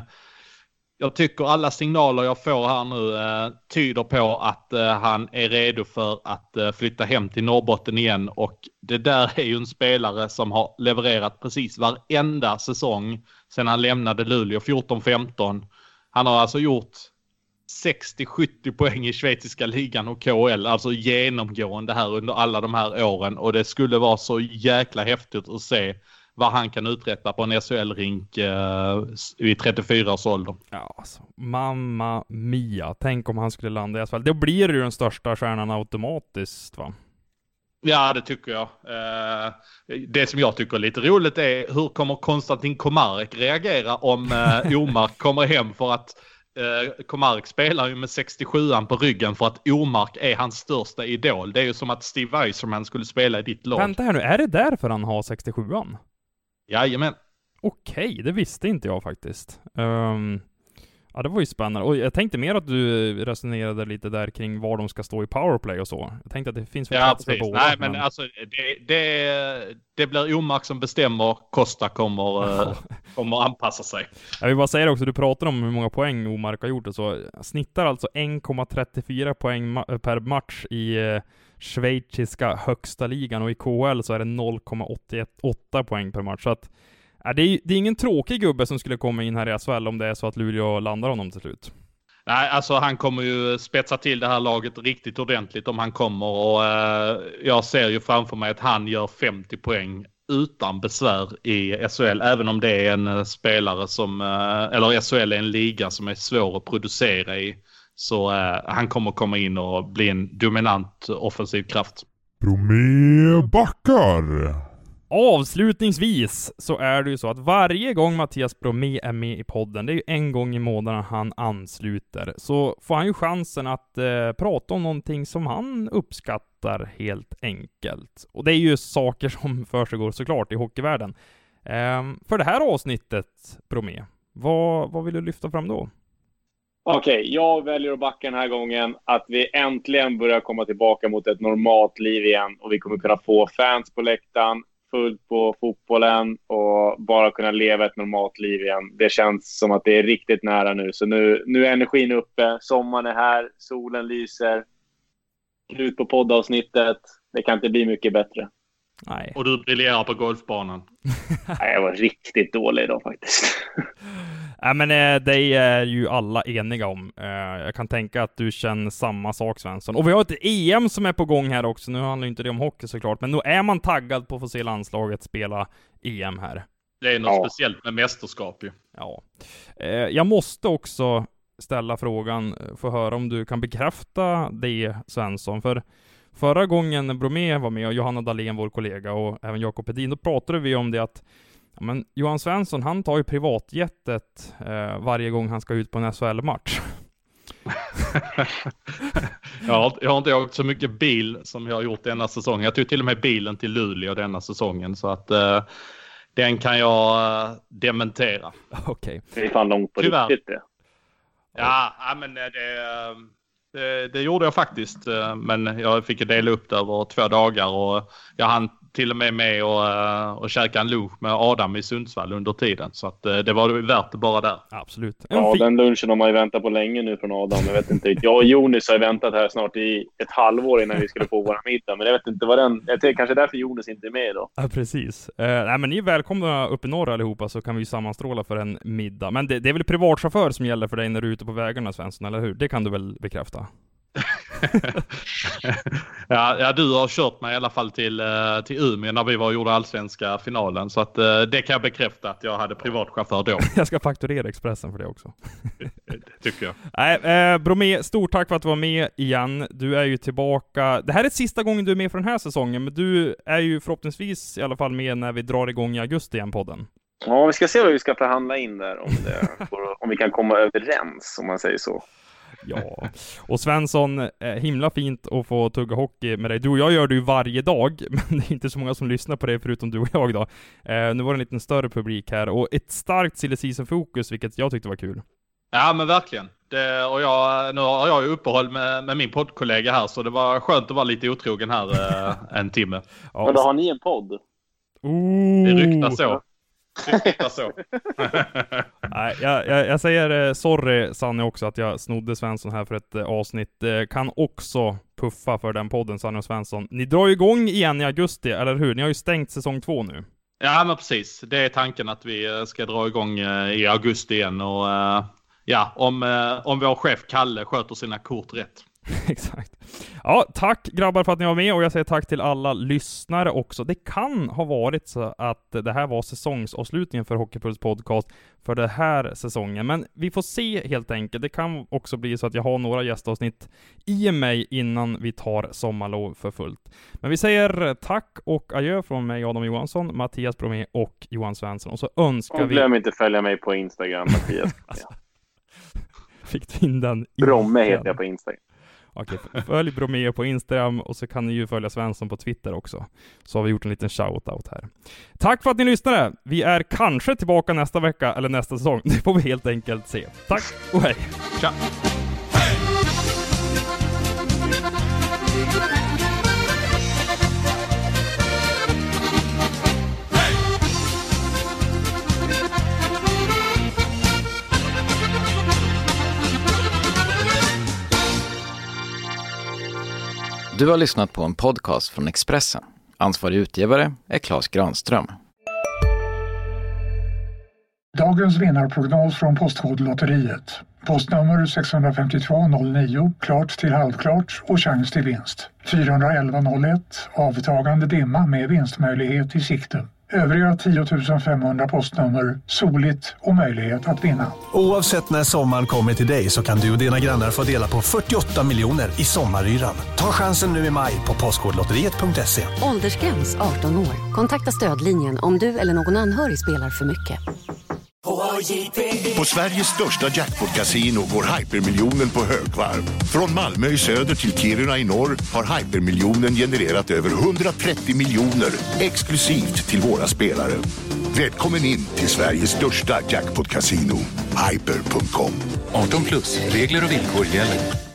jag tycker alla signaler jag får här nu uh, tyder på att uh, han är redo för att uh, flytta hem till Norrbotten igen. Och det där är ju en spelare som har levererat precis varenda säsong sen han lämnade Luleå fjorton femton. Han har alltså gjort sextio sjuttio poäng i schweiziska ligan och K H L. Alltså genomgående här under alla de här åren. Och det skulle vara så jäkla häftigt att se vad han kan uträtta på en S H L-rink eh, vid trettiofyra års ålder. Ja, alltså, mamma mia. Tänk om han skulle landa i S H L. Då blir det ju den största stjärnan automatiskt, va? Ja, det tycker jag. Eh, det som jag tycker är lite roligt är hur kommer Konstantin Komarek reagera om eh, Omark kommer hem, för att eh, Komarek spelar ju med sextiosjuan på ryggen för att Omark är hans största idol. Det är ju som att Steve Yzerman skulle spela i ditt lag. Vänta här nu, är det därför han har sextiosjuan? Jajamän. Okej, det visste inte jag faktiskt. Um, ja, det var ju spännande. Och jag tänkte mer att du resonerade lite där kring var de ska stå i powerplay och så. Jag tänkte att det finns väl ja, plats för precis. båda. Nej, men, men alltså det, det, det blir Omark som bestämmer. Costa kommer, uh, kommer anpassa sig. Jag vill bara säga det också, du pratar om hur många poäng Omark har gjort och så. Snittar alltså en komma trettiofyra poäng ma- per match i uh, schweiziska högsta ligan, och i K H L så är det noll komma åttioåtta poäng per match. Så att ja, det, är, det är ingen tråkig gubbe som skulle komma in här i S H L om det är så att Luleå landar honom till slut. Nej, alltså han kommer ju spetsa till det här laget riktigt ordentligt om han kommer, och eh, jag ser ju framför mig att han gör femtio poäng utan besvär i S H L, även om det är en uh, spelare som, uh, eller S H L är en liga som är svår att producera i, så uh, han kommer komma in och bli en dominant offensiv kraft. Bromé backar! Avslutningsvis så är det ju så att varje gång Mattias Bromé är med i podden, det är ju en gång i månaden han ansluter, så får han ju chansen att eh, prata om någonting som han uppskattar helt enkelt. Och det är ju saker som försiggår såklart i hockeyvärlden. Eh, för det här avsnittet, Bromé, vad, vad vill du lyfta fram då? Okej, okay, jag väljer att backa den här gången att vi äntligen börjar komma tillbaka mot ett normalt liv igen, och vi kommer kunna få fans på läktaren, fullt på fotbollen och bara kunna leva ett normalt liv igen. Det känns som att det är riktigt nära nu. Så nu, nu är energin uppe, sommaren är här, solen lyser, ut på poddavsnittet. Det kan inte bli mycket bättre. Nej. Och du briljerar på golfbanan. Nej, jag var riktigt dålig idag faktiskt. Nej, men eh, det är ju alla eniga om. Eh, jag kan tänka att du känner samma sak, Svensson. Och vi har ett E M som är på gång här också. Nu handlar inte det om hockey såklart, men nu är man taggad på att få se landslaget spela E M här. Det är något ja. speciellt med mästerskap ju. Ja. Eh, jag måste också ställa frågan, få höra om du kan bekräfta det, Svensson. För förra gången Bromé var med, och Johanna Dahlén, vår kollega, och även Jakob Edin, då pratade vi om det att ja, men Johan Svensson, han tar ju privatjetet eh, varje gång han ska ut på en S H L-match. jag, har, jag har inte åkt så mycket bil som jag har gjort denna säsong. Jag tog till och med bilen till Luleå denna säsongen, så att eh, den kan jag eh, dementera. Okej. Okay. Det är fan långt på Tyvärr. riktigt det. Ja, ja men det, det, det gjorde jag faktiskt. Men jag fick dela upp det över två dagar, och jag hann till och med med och, och käka en lunch med Adam i Sundsvall under tiden. Så att det var värt det bara där. Absolut. Ja, den lunchen har man ju väntat på länge nu från Adam. Jag vet inte. Jag och Jonas har väntat här snart i ett halvår innan vi skulle få våra middag. Men jag vet inte vad den... Jag tänker kanske därför Jonas inte är med då. Ja, precis. Eh, nej, men ni är välkomna upp i norr allihopa, så kan vi sammanstråla för en middag. Men det, det är väl privatchaufför som gäller för dig när du är ute på vägarna, Svensson, eller hur? Det kan du väl bekräfta? ja, ja, du har kört mig i alla fall till, till Umeå när vi var och gjorde allsvenska finalen. Så att, det kan jag bekräfta att jag hade privatchaufför då. Jag ska fakturera Expressen för det också. Det tycker jag. Nej, eh, Bromé, stort tack för att du var med igen. Du är ju tillbaka. Det här är sista gången du är med för den här säsongen, men du är ju förhoppningsvis i alla fall med när vi drar igång i augusti igen podden. Ja, vi ska se vad vi ska förhandla in där, om, det, om vi kan komma överens, om man säger så. Ja, och Svensson, eh, himla fint att få tugga hockey med dig. Du och jag gör det ju varje dag, men det är inte så många som lyssnar på det förutom du och jag då. Eh, nu var det en liten större publik här, och ett starkt silly season-fokus, vilket jag tyckte var kul. Ja, men verkligen. Det, och jag, nu har jag ju uppehåll med, med min poddkollega här, så det var skönt att vara lite otrogen här eh, en timme. Ja, men då har ni en podd? Oh. Det ryktas så. Det ryktas så. Nej, jag, jag, jag säger sorry Sanne också att jag snodde Svensson här för ett eh, avsnitt. Eh, kan också puffa för den podden, Sanne och Svensson. Ni drar ju igång igen i augusti, eller hur? Ni har ju stängt säsong två nu. Ja, men precis. Det är tanken att vi ska dra igång eh, i augusti igen. Och eh, ja, om, eh, om vår chef Kalle sköter sina kort rätt. Exakt. Ja, tack grabbar för att ni var med, och jag säger tack till alla lyssnare också. Det kan ha varit så att det här var säsongsavslutningen för Hockeypuls podcast för det här säsongen, men vi får se helt enkelt. Det kan också bli så att jag har några gästavsnitt i mig innan vi tar sommarlov för fullt. Men vi säger tack och adjö från mig, Adam Johansson, Mattias Bromé och Johan Svensson, och så önskar och vi... glöm inte följa mig på Instagram, Mattias. Alltså, fick du in den? Bromme heter jag på Instagram. Okej, följ Bromé på Instagram, och så kan ni ju följa Svensson på Twitter också. Så har vi gjort en liten shoutout här. Tack för att ni lyssnade. Vi är kanske tillbaka nästa vecka eller nästa säsong. Det får vi helt enkelt se. Tack och hej. Tja. Du har lyssnat på en podcast från Expressen. Ansvarig utgivare är Claes Granström. Dagens vinnarprognos från Postkodlotteriet. Postnummer sex fem två noll nio, klart till halvklart och chans till vinst. fyra ett ett noll ett, avtagande dimma med vinstmöjlighet i sikte. Övriga tio tusen femhundra postnummer, soligt och möjlighet att vinna. Oavsett när sommaren kommer till dig så kan du och dina grannar få dela på fyrtioåtta miljoner i sommaryran. Ta chansen nu i maj på postkodlotteriet punkt se. Åldersgräns arton år. Kontakta stödlinjen om du eller någon anhörig spelar för mycket. På Sveriges största jackpot-casino går hypermiljonen på högvarv. Från Malmö i söder till Kiruna i norr har hypermiljonen genererat över hundratrettio miljoner exklusivt till våra spelare. Välkommen in till Sveriges största jackpot-casino, hyper punkt com. arton plus, regler och villkor gäller.